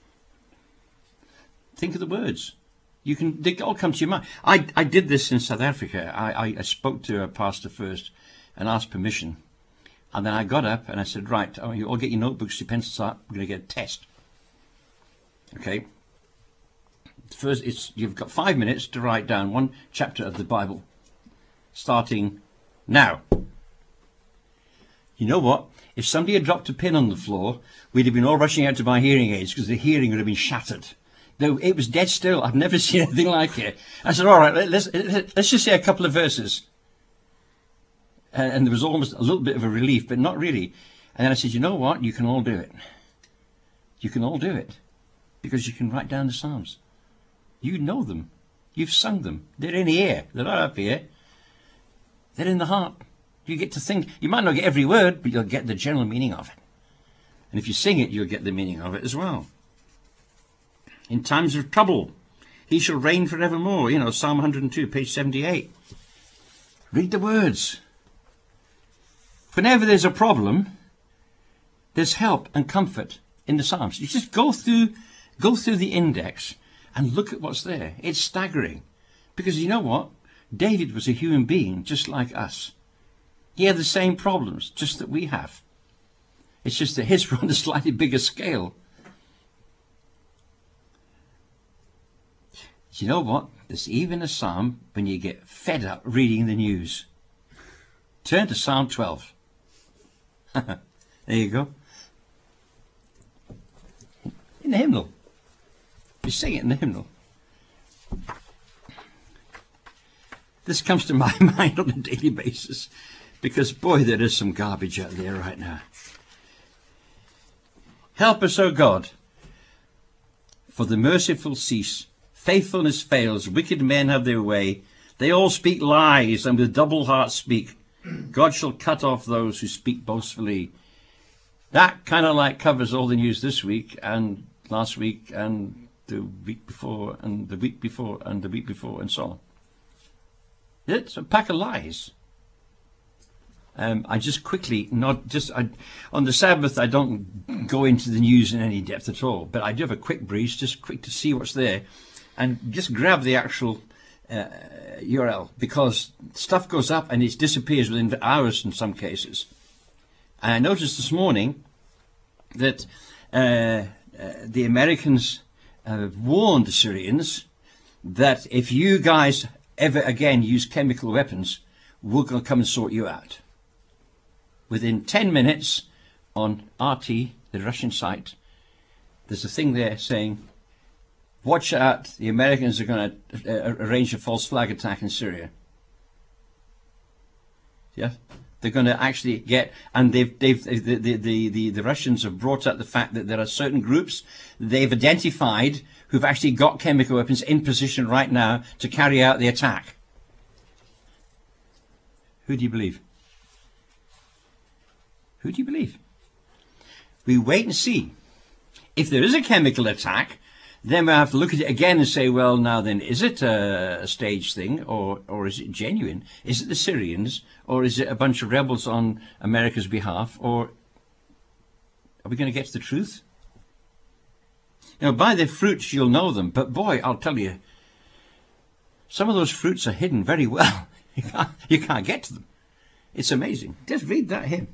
Think of the words. You can, they all come to your mind. I, I did this in South Africa. I, I, I spoke to a pastor first and asked permission. And then I got up and I said, right, oh, you all get your notebooks, your pencils out. We're going to get a test. Okay. First, it's, you've got five minutes to write down one chapter of the Bible, starting now. You know what? If somebody had dropped a pin on the floor, we'd have been all rushing out to buy hearing aids because the hearing would have been shattered. Though it was dead still. I've never seen anything like it. I said, all right, let's, let's just say a couple of verses. And, and there was almost a little bit of a relief, but not really. And then I said, you know what? You can all do it. You can all do it. Because you can write down the Psalms. You know them. You've sung them. They're in the ear. They're not up here. They're in the heart. You get to think. You might not get every word, but you'll get the general meaning of it. And if you sing it, you'll get the meaning of it as well. In times of trouble, he shall reign forevermore. You know, Psalm one hundred two, page seventy-eight. Read the words. Whenever there's a problem, there's help and comfort in the Psalms. You just go through, go through the index and look at what's there. It's staggering. Because you know what? David was a human being just like us. He had the same problems, just that we have. It's just that his were on a slightly bigger scale. Do you know what? There's even a psalm when you get fed up reading the news. Turn to Psalm twelve. There you go. In the hymnal. You sing it in the hymnal. This comes to my mind on a daily basis. Because, boy, there is some garbage out there right now. Help us, O God, for the merciful cease. Faithfulness fails. Wicked men have their way. They all speak lies and with double hearts speak. God shall cut off those who speak boastfully. That kind of like covers all the news this week and last week and the week before and the week before and the week before and so on. It's a pack of lies. Um, I just quickly, not just I, on the Sabbath, I don't go into the news in any depth at all, but I do have a quick breeze, just quick to see what's there, and just grab the actual uh, U R L, because stuff goes up and it disappears within hours in some cases. And I noticed this morning that uh, uh, the Americans uh, warned the Syrians that if you guys ever again use chemical weapons, we're going to come and sort you out. Within ten minutes on R T, the Russian site, there's a thing there saying, watch out, the Americans are going to uh, arrange a false flag attack in Syria. Yeah, they're going to actually get, and they've, they've, the, the, the, the, the Russians have brought up the fact that there are certain groups they've identified who've actually got chemical weapons in position right now to carry out the attack. Who do you believe? Who do you believe? We wait and see. If there is a chemical attack, then we have to look at it again and say, well, now then, is it a, a staged thing, or, or is it genuine? Is it the Syrians, or is it a bunch of rebels on America's behalf, or are we going to get to the truth? You know, by their fruits you'll know them, but boy, I'll tell you, some of those fruits are hidden very well. You can't, you can't get to them. It's amazing. Just read that hymn.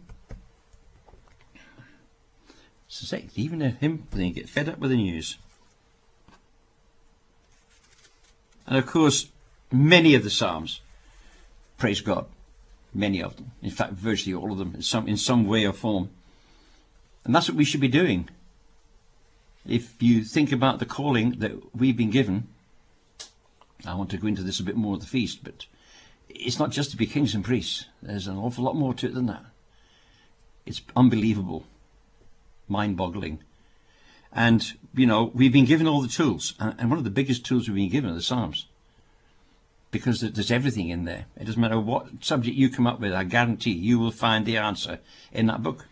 So say, even a hymn, then you get fed up with the news. And of course, many of the Psalms praise God. Many of them. In fact, virtually all of them in some, in some way or form. And that's what we should be doing. If you think about the calling that we've been given, I want to go into this a bit more at the feast, but it's not just to be kings and priests. There's an awful lot more to it than that. It's unbelievable. Mind-boggling. And, you know, we've been given all the tools. And one of the biggest tools we've been given are the Psalms. Because there's everything in there. It doesn't matter what subject you come up with, I guarantee you will find the answer in that book.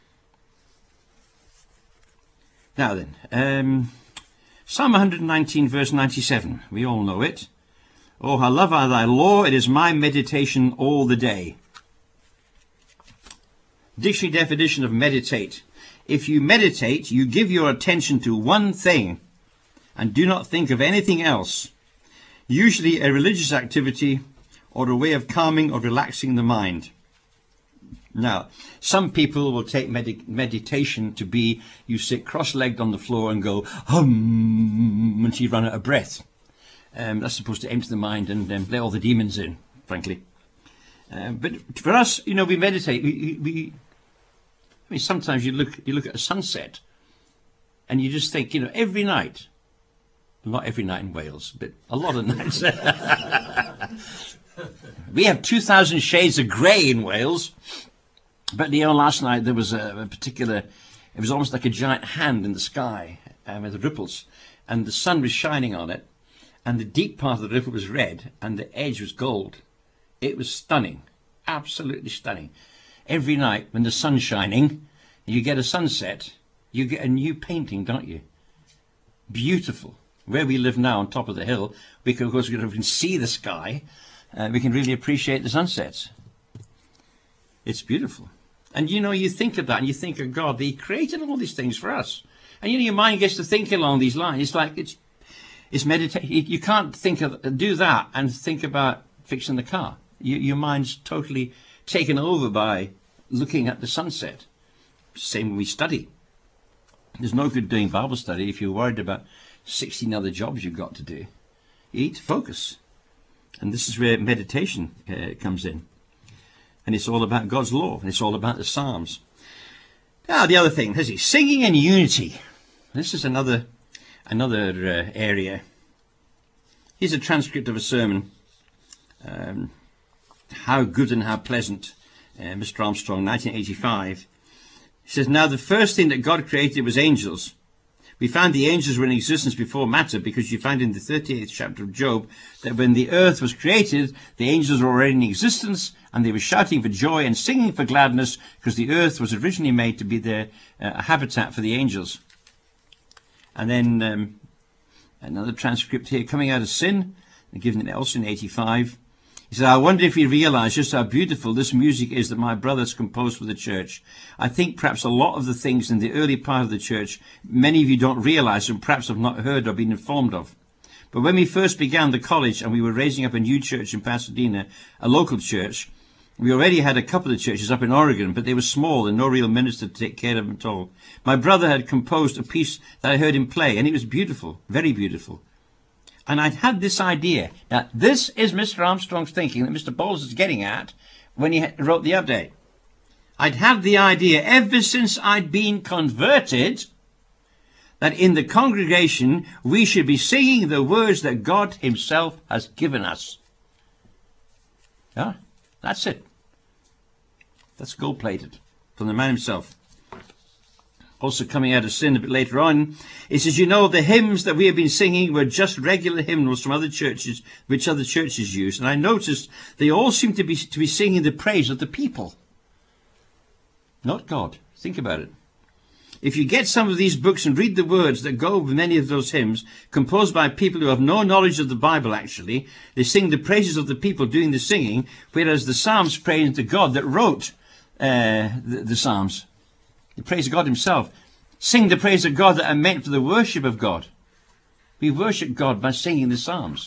Now then, um, Psalm one nineteen, verse ninety-seven. We all know it. Oh, how love I thy law, it is my meditation all the day. Dictionary definition of meditate. If you meditate, you give your attention to one thing and do not think of anything else. Usually a religious activity or a way of calming or relaxing the mind. Now, some people will take med meditation to be you sit cross-legged on the floor and go hum until you run out of breath. Um, that's supposed to empty the mind and um, let all the demons in, frankly. Um, but for us, you know, we meditate. We, we, I mean, sometimes you look you look at a sunset, and you just think, you know, every night. Not every night in Wales, but a lot of nights. We have two thousand shades of grey in Wales. But, you know, last night there was a, a particular, it was almost like a giant hand in the sky uh, with the ripples. And the sun was shining on it. And the deep part of the ripple was red. And the edge was gold. It was stunning. Absolutely stunning. Every night when the sun's shining, you get a sunset, you get a new painting, don't you? Beautiful. Where we live now on top of the hill, we can, of course, we can see the sky. Uh, we can really appreciate the sunsets. It's beautiful. And, you know, you think of that and you think of God. He created all these things for us. And, you know, your mind gets to think along these lines. It's like it's it's meditation. You can't think of do that and think about fixing the car. You, your mind's totally taken over by looking at the sunset. Same when we study. There's no good doing Bible study if you're worried about sixteen other jobs you've got to do. You need to focus. And this is where meditation uh, comes in. And it's all about God's law. And it's all about the Psalms. Now, the other thing, is he singing in unity. This is another another uh, area. Here's a transcript of a sermon. Um, how good and how pleasant. Uh, Mister Armstrong, nineteen eighty-five. He says, now the first thing that God created was angels. We found the angels were in existence before matter, because you find in the thirty-eighth chapter of Job that when the earth was created, the angels were already in existence, and they were shouting for joy and singing for gladness, because the earth was originally made to be their uh, habitat for the angels. And then um, another transcript here, coming out of sin, given also in eighty-five. He said, I wonder if you realize just how beautiful this music is that my brothers composed for the church. I think perhaps a lot of the things in the early part of the church, many of you don't realize and perhaps have not heard or been informed of. But when we first began the college and we were raising up a new church in Pasadena, a local church, We already had a couple of churches up in Oregon, but they were small and no real minister to take care of them at all. My brother had composed a piece that I heard him play, and it was beautiful, very beautiful. And I'd had this idea. Now, this is Mister Armstrong's thinking that Mister Bowles is getting at when he wrote the update. I'd had the idea ever since I'd been converted that in the congregation we should be singing the words that God himself has given us. Yeah, that's it. That's gold-plated from the man himself. Also coming out of sin a bit later on, it says, you know, the hymns that we have been singing were just regular hymnals from other churches, which other churches use. And I noticed they all seem to be, to be singing the praise of the people, not God. Think about it. If you get some of these books and read the words that go with many of those hymns, composed by people who have no knowledge of the Bible, actually, they sing the praises of the people doing the singing, whereas the Psalms praise to God that wrote uh, the, the Psalms. The praise of God himself. Sing the praise of God that are meant for the worship of God. We worship God by singing the Psalms.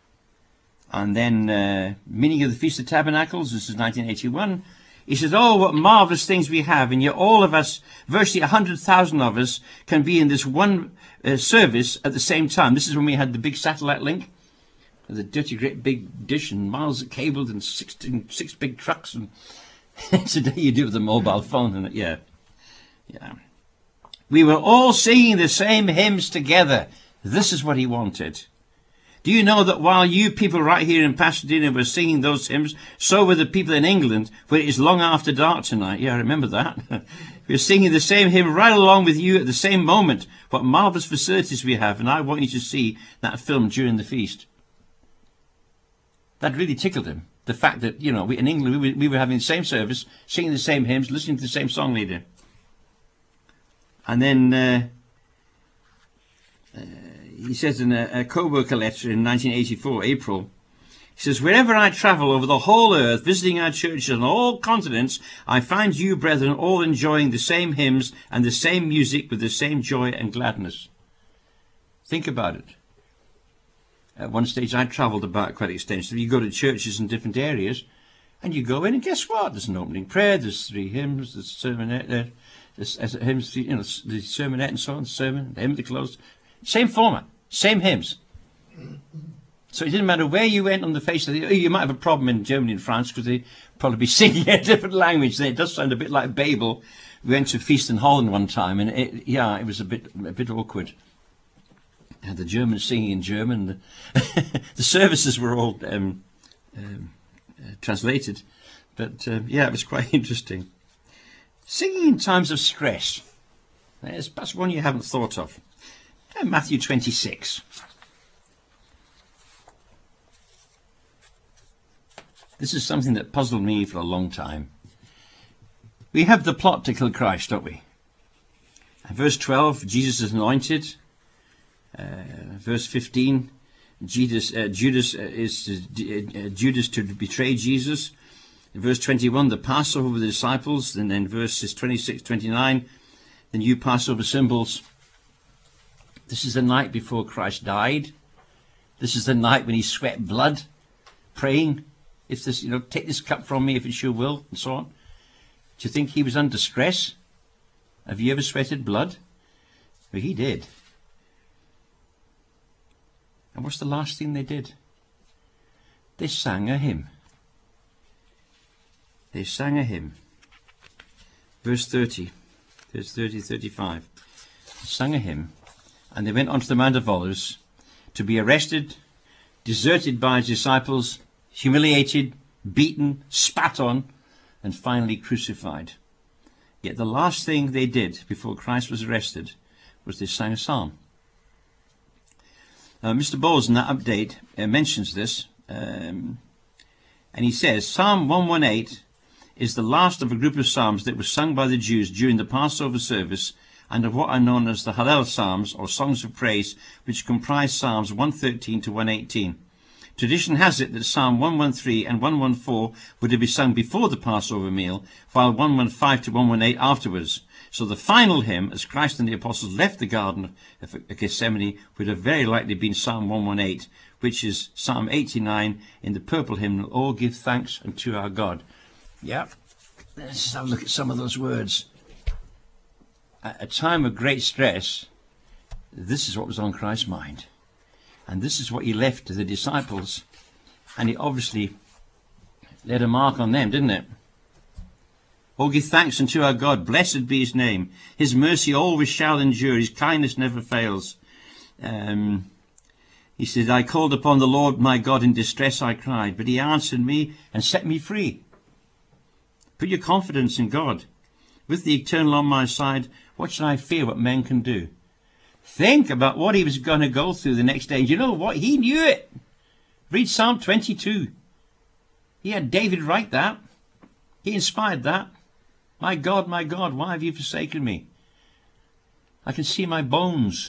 And then, uh, meaning of the Feast of Tabernacles, this is nineteen eighty-one. He says, oh, what marvelous things we have, and yet all of us, virtually one hundred thousand of us, can be in this one uh, service at the same time. This is when we had the big satellite link, the dirty great big dish and miles of cables and six, six big trucks. And today you do with a mobile phone, and yeah. Yeah. We were all singing the same hymns together. This is what he wanted. Do you know that while you people right here in Pasadena were singing those hymns, so were the people in England, where it is long after dark tonight? Yeah, I remember that. We were singing the same hymn right along with you at the same moment. What marvelous facilities we have, and I want you to see that film during the feast. That really tickled him. The fact that, you know, we, in England, we were, we were having the same service, singing the same hymns, listening to the same song leader. And then uh, uh, he says in a, a co-worker letter in nineteen eighty-four, April, he says, wherever I travel over the whole earth, visiting our churches on all continents, I find you, brethren, all enjoying the same hymns and the same music with the same joy and gladness. Think about it. At one stage, I travelled about quite extensively. You go to churches in different areas, and you go in, and guess what? There's an opening prayer, there's three hymns, there's sermonette there. This, as hymns, you know, the sermonette and so on, the sermon, the hymn of the close, same format, same hymns. So it didn't matter where you went on the face of the earth. You might have a problem in Germany and France because they probably be singing a different language. It does sound a bit like Babel. We went to a feast in Holland one time, and it, yeah, it was a bit a bit awkward. And the Germans singing in German. The, the services were all um, um, uh, translated, but uh, yeah, it was quite interesting. Singing in times of stress. There's perhaps one you haven't thought of. Matthew twenty-six. This is something that puzzled me for a long time. We have the plot to kill Christ, don't we? Verse twelve, Jesus is anointed. Uh, verse fifteen, Judas, uh, Judas uh, is to, uh, Judas to betray Jesus. In verse twenty-one, the Passover with the disciples. And then verses twenty-six, twenty-nine, the new Passover symbols. This is the night before Christ died. This is the night when he sweat blood, praying, if this, you know, take this cup from me if it's your will, and so on. Do you think he was under stress? Have you ever sweated blood? Well, he did. And what's the last thing they did? They sang a hymn. They sang a hymn. Verse thirty. Verse thirty, thirty-five. They sang a hymn. And they went on to the Mount of Olives to be arrested, deserted by his disciples, humiliated, beaten, spat on, and finally crucified. Yet the last thing they did before Christ was arrested was they sang a psalm. Uh, Mister Bowles in that update uh, mentions this, um, and he says, Psalm one eighteen is the last of a group of psalms that was sung by the Jews during the Passover service, and of what are known as the Hallel Psalms, or songs of praise, which comprise Psalms one thirteen to one eighteen. Tradition has it that Psalm one thirteen and one fourteen were to be sung before the Passover meal, while one fifteen to one eighteen afterwards. So the final hymn, as Christ and the apostles left the Garden of Gethsemane, would have very likely been Psalm one eighteen, which is Psalm eighty-nine in the purple hymn, "Oh, give thanks unto our God." Yeah. Let's have a look at some of those words. At a time of great stress, this is what was on Christ's mind. And this is what he left to the disciples. And it obviously led a mark on them, didn't it? Oh, give thanks unto our God. Blessed be his name. His mercy always shall endure. His kindness never fails. Um, he said, I called upon the Lord my God in distress I cried, but he answered me and set me free. Put your confidence in God. With the eternal on my side, what should I fear what men can do? Think about what he was going to go through the next day. And you know what? He knew it. Read Psalm twenty-two. He had David write that. He inspired that. My God, my God, why have you forsaken me? I can see my bones.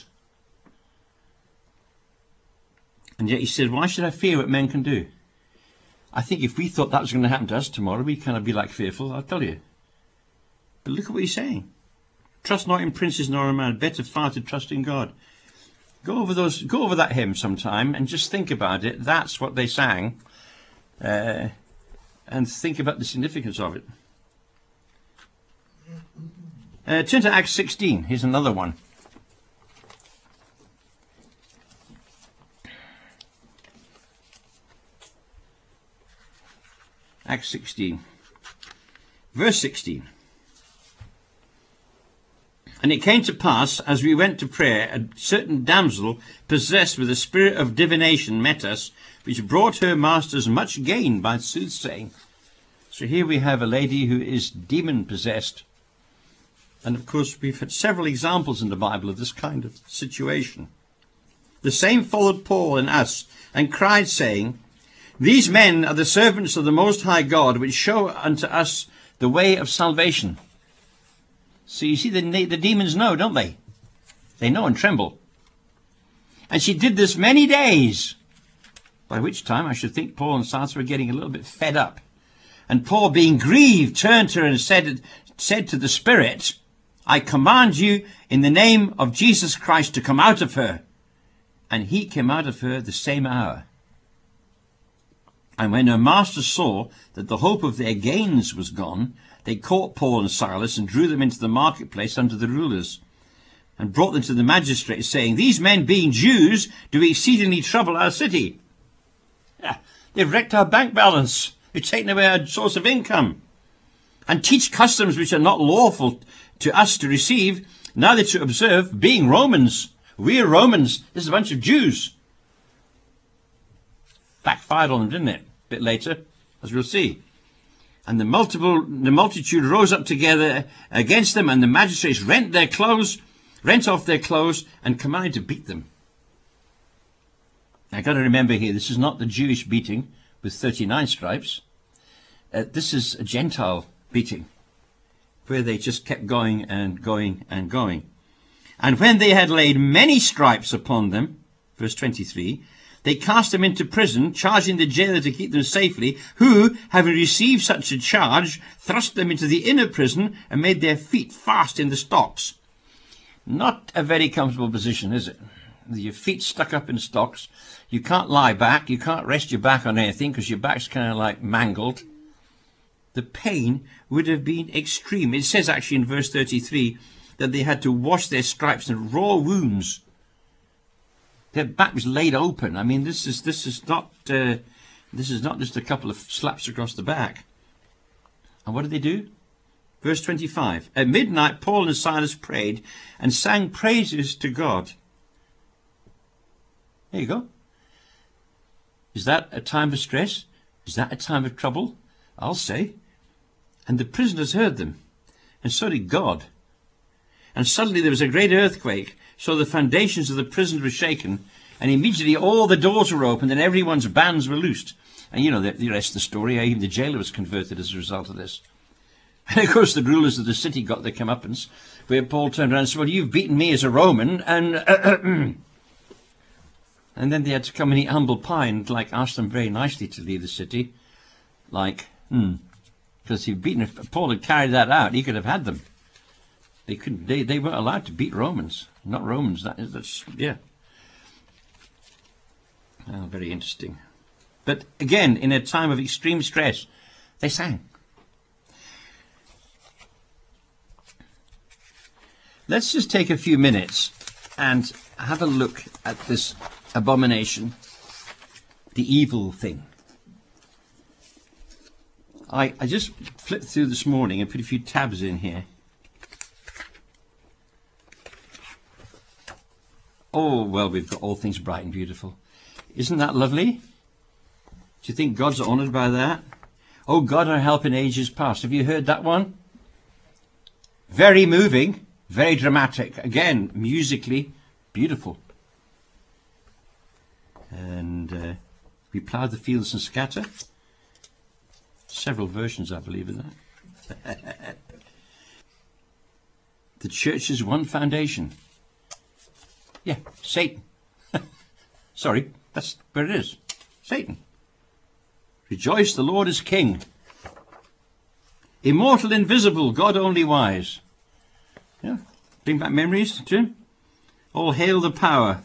And yet he said, why should I fear what men can do? I think if we thought that was going to happen to us tomorrow, we'd kind of be like fearful, I'll tell you. But look at what he's saying. Trust not in princes nor in man, better far to trust in God. Go over those, go over that hymn sometime and just think about it. That's what they sang. Uh, and think about the significance of it. Uh, turn to Acts sixteen. Here's another one. Acts sixteen. Verse sixteen. And it came to pass, as we went to prayer, a certain damsel possessed with a spirit of divination met us, which brought her masters much gain by soothsaying. So here we have a lady who is demon-possessed. And of course, we've had several examples in the Bible of this kind of situation. The same followed Paul and us, and cried, saying, These men are the servants of the Most High God, which show unto us the way of salvation. So you see, the, the demons know, don't they? They know and tremble. And she did this many days, by which time I should think Paul and Silas were getting a little bit fed up. And Paul, being grieved, turned to her and said, said to the spirit, I command you in the name of Jesus Christ to come out of her. And he came out of her the same hour. And when her masters saw that the hope of their gains was gone, they caught Paul and Silas and drew them into the marketplace under the rulers, and brought them to the magistrates, saying, These men, being Jews, do exceedingly trouble our city. Yeah, they've wrecked our bank balance. They've taken away our source of income, and teach customs which are not lawful to us to receive, neither to observe, being Romans. We are Romans. This is a bunch of Jews. Backfired on them, didn't it? A bit later, as we'll see. And the multiple, the multitude rose up together against them, and the magistrates rent their clothes, rent off their clothes, and commanded to beat them. Now, I've got to remember here, this is not the Jewish beating with thirty-nine stripes. Uh, this is a Gentile beating, where they just kept going and going and going. And when they had laid many stripes upon them, verse twenty-three, they cast them into prison, charging the jailer to keep them safely, who, having received such a charge, thrust them into the inner prison and made their feet fast in the stocks. Not a very comfortable position, is it? With your feet stuck up in stocks. You can't lie back. You can't rest your back on anything because your back's kind of like mangled. The pain would have been extreme. It says actually in verse thirty-three that they had to wash their stripes in raw wounds. Their back was laid open. I mean, this is this is not uh, this is not just a couple of slaps across the back. And what did they do? Verse twenty-five. At midnight, Paul and Silas prayed and sang praises to God. There you go. Is that a time of stress? Is that a time of trouble? I'll say. And the prisoners heard them, and so did God. And suddenly there was a great earthquake, so the foundations of the prison were shaken, and immediately all the doors were opened, and everyone's bands were loosed. And you know the, the rest of the story. Even the jailer was converted as a result of this. And of course the rulers of the city got their comeuppance, where Paul turned around and said, well, you've beaten me as a Roman, and... Uh, and then they had to come and eat humble pie and like ask them very nicely to leave the city. Like, hmm. Because he'd beaten, if Paul had carried that out, he could have had them. They couldn't, they, they weren't allowed to beat Romans. Not Romans, that is, that's, yeah. Oh, very interesting. But again, in a time of extreme stress, they sang. Let's just take a few minutes and have a look at this abomination, the evil thing. I, I just flipped through this morning and put a few tabs in here. Oh, well, we've got all things bright and beautiful. Isn't that lovely? Do you think God's honoured by that? Oh, God, our help in ages past. Have you heard that one? Very moving, very dramatic. Again, musically beautiful. And uh, we plough the fields and scatter. Several versions, I believe, in that. The church's one foundation. Yeah, Satan. Sorry, that's where it is. Satan. Rejoice, the Lord is King. Immortal, invisible, God only wise. Yeah, bring back memories, too. All hail the power.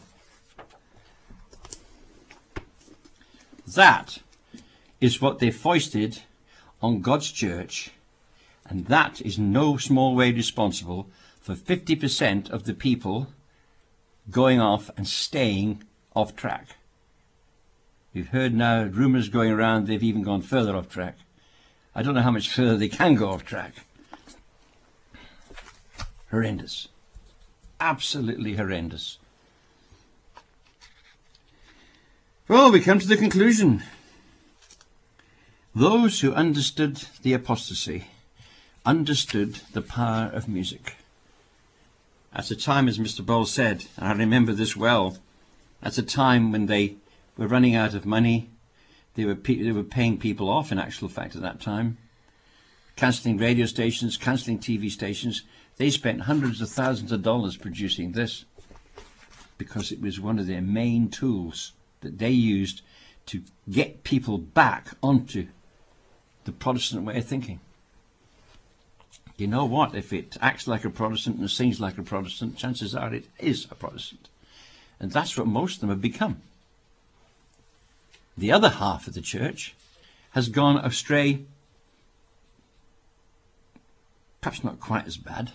That is what they foisted on God's church, and that is no small way responsible for fifty percent of the people going off and staying off track. We've heard now rumours going around they've even gone further off track. I don't know how much further they can go off track. Horrendous. Absolutely horrendous. Well, we come to the conclusion. Those who understood the apostasy understood the power of music. At a time, as Mister Bowles said, and I remember this well, at a time when they were running out of money, they were, pe- they were paying people off, in actual fact, at that time, cancelling radio stations, cancelling T V stations. They spent hundreds of thousands of dollars producing this because it was one of their main tools that they used to get people back onto the Protestant way of thinking. You know what? If it acts like a Protestant and sings like a Protestant, chances are it is a Protestant. And that's what most of them have become. The other half of the church has gone astray, perhaps not quite as bad.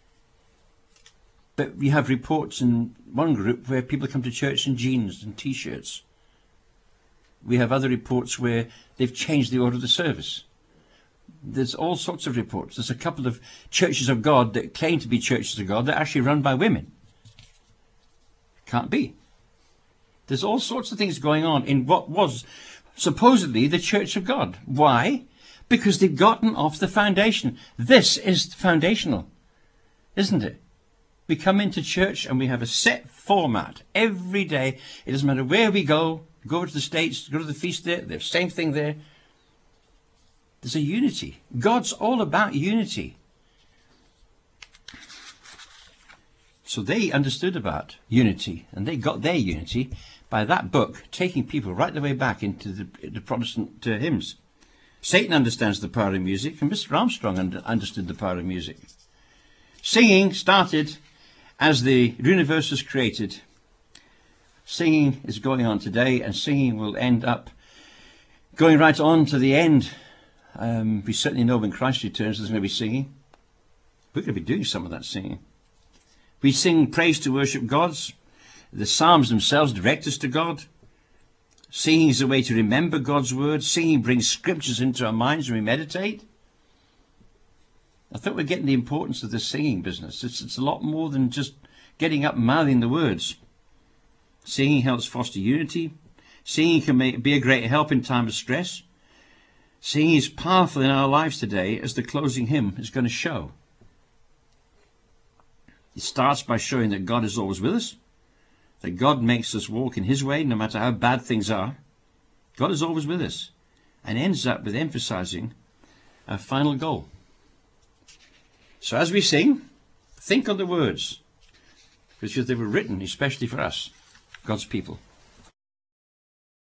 But we have reports in one group where people come to church in jeans and t-shirts. We have other reports where they've changed the order of the service. There's all sorts of reports. There's a couple of churches of God that claim to be churches of God that are actually run by women. Can't be. There's all sorts of things going on in what was supposedly the church of God. Why? Because they've gotten off the foundation. This is foundational, isn't it? We come into church and we have a set format every day. It doesn't matter where we go. Go to the States, go to the feast there, the same thing there. There's a unity. God's all about unity. So they understood about unity, and they got their unity by that book, taking people right the way back into the, the Protestant uh, hymns. Satan understands the power of music, and Mister Armstrong under, understood the power of music. Singing started as the universe was created. Singing is going on today, and singing will end up going right on to the end. Um, we certainly know when Christ returns there's going to be singing. We're going to be doing some of that singing. We sing praise to worship gods. The Psalms themselves direct us to God. Singing is a way to remember God's word. Singing brings scriptures into our minds and we meditate. I thought we're getting the importance of the singing business. It's, it's a lot more than just getting up and mouthing the words. Singing helps foster unity. Singing can make, be a great help in time of stress. Singing is powerful in our lives today, as the closing hymn is going to show. It starts by showing that God is always with us, that God makes us walk in his way no matter how bad things are. God is always with us, and ends up with emphasizing our final goal. So as we sing, think on the words, because they were written especially for us, God's people.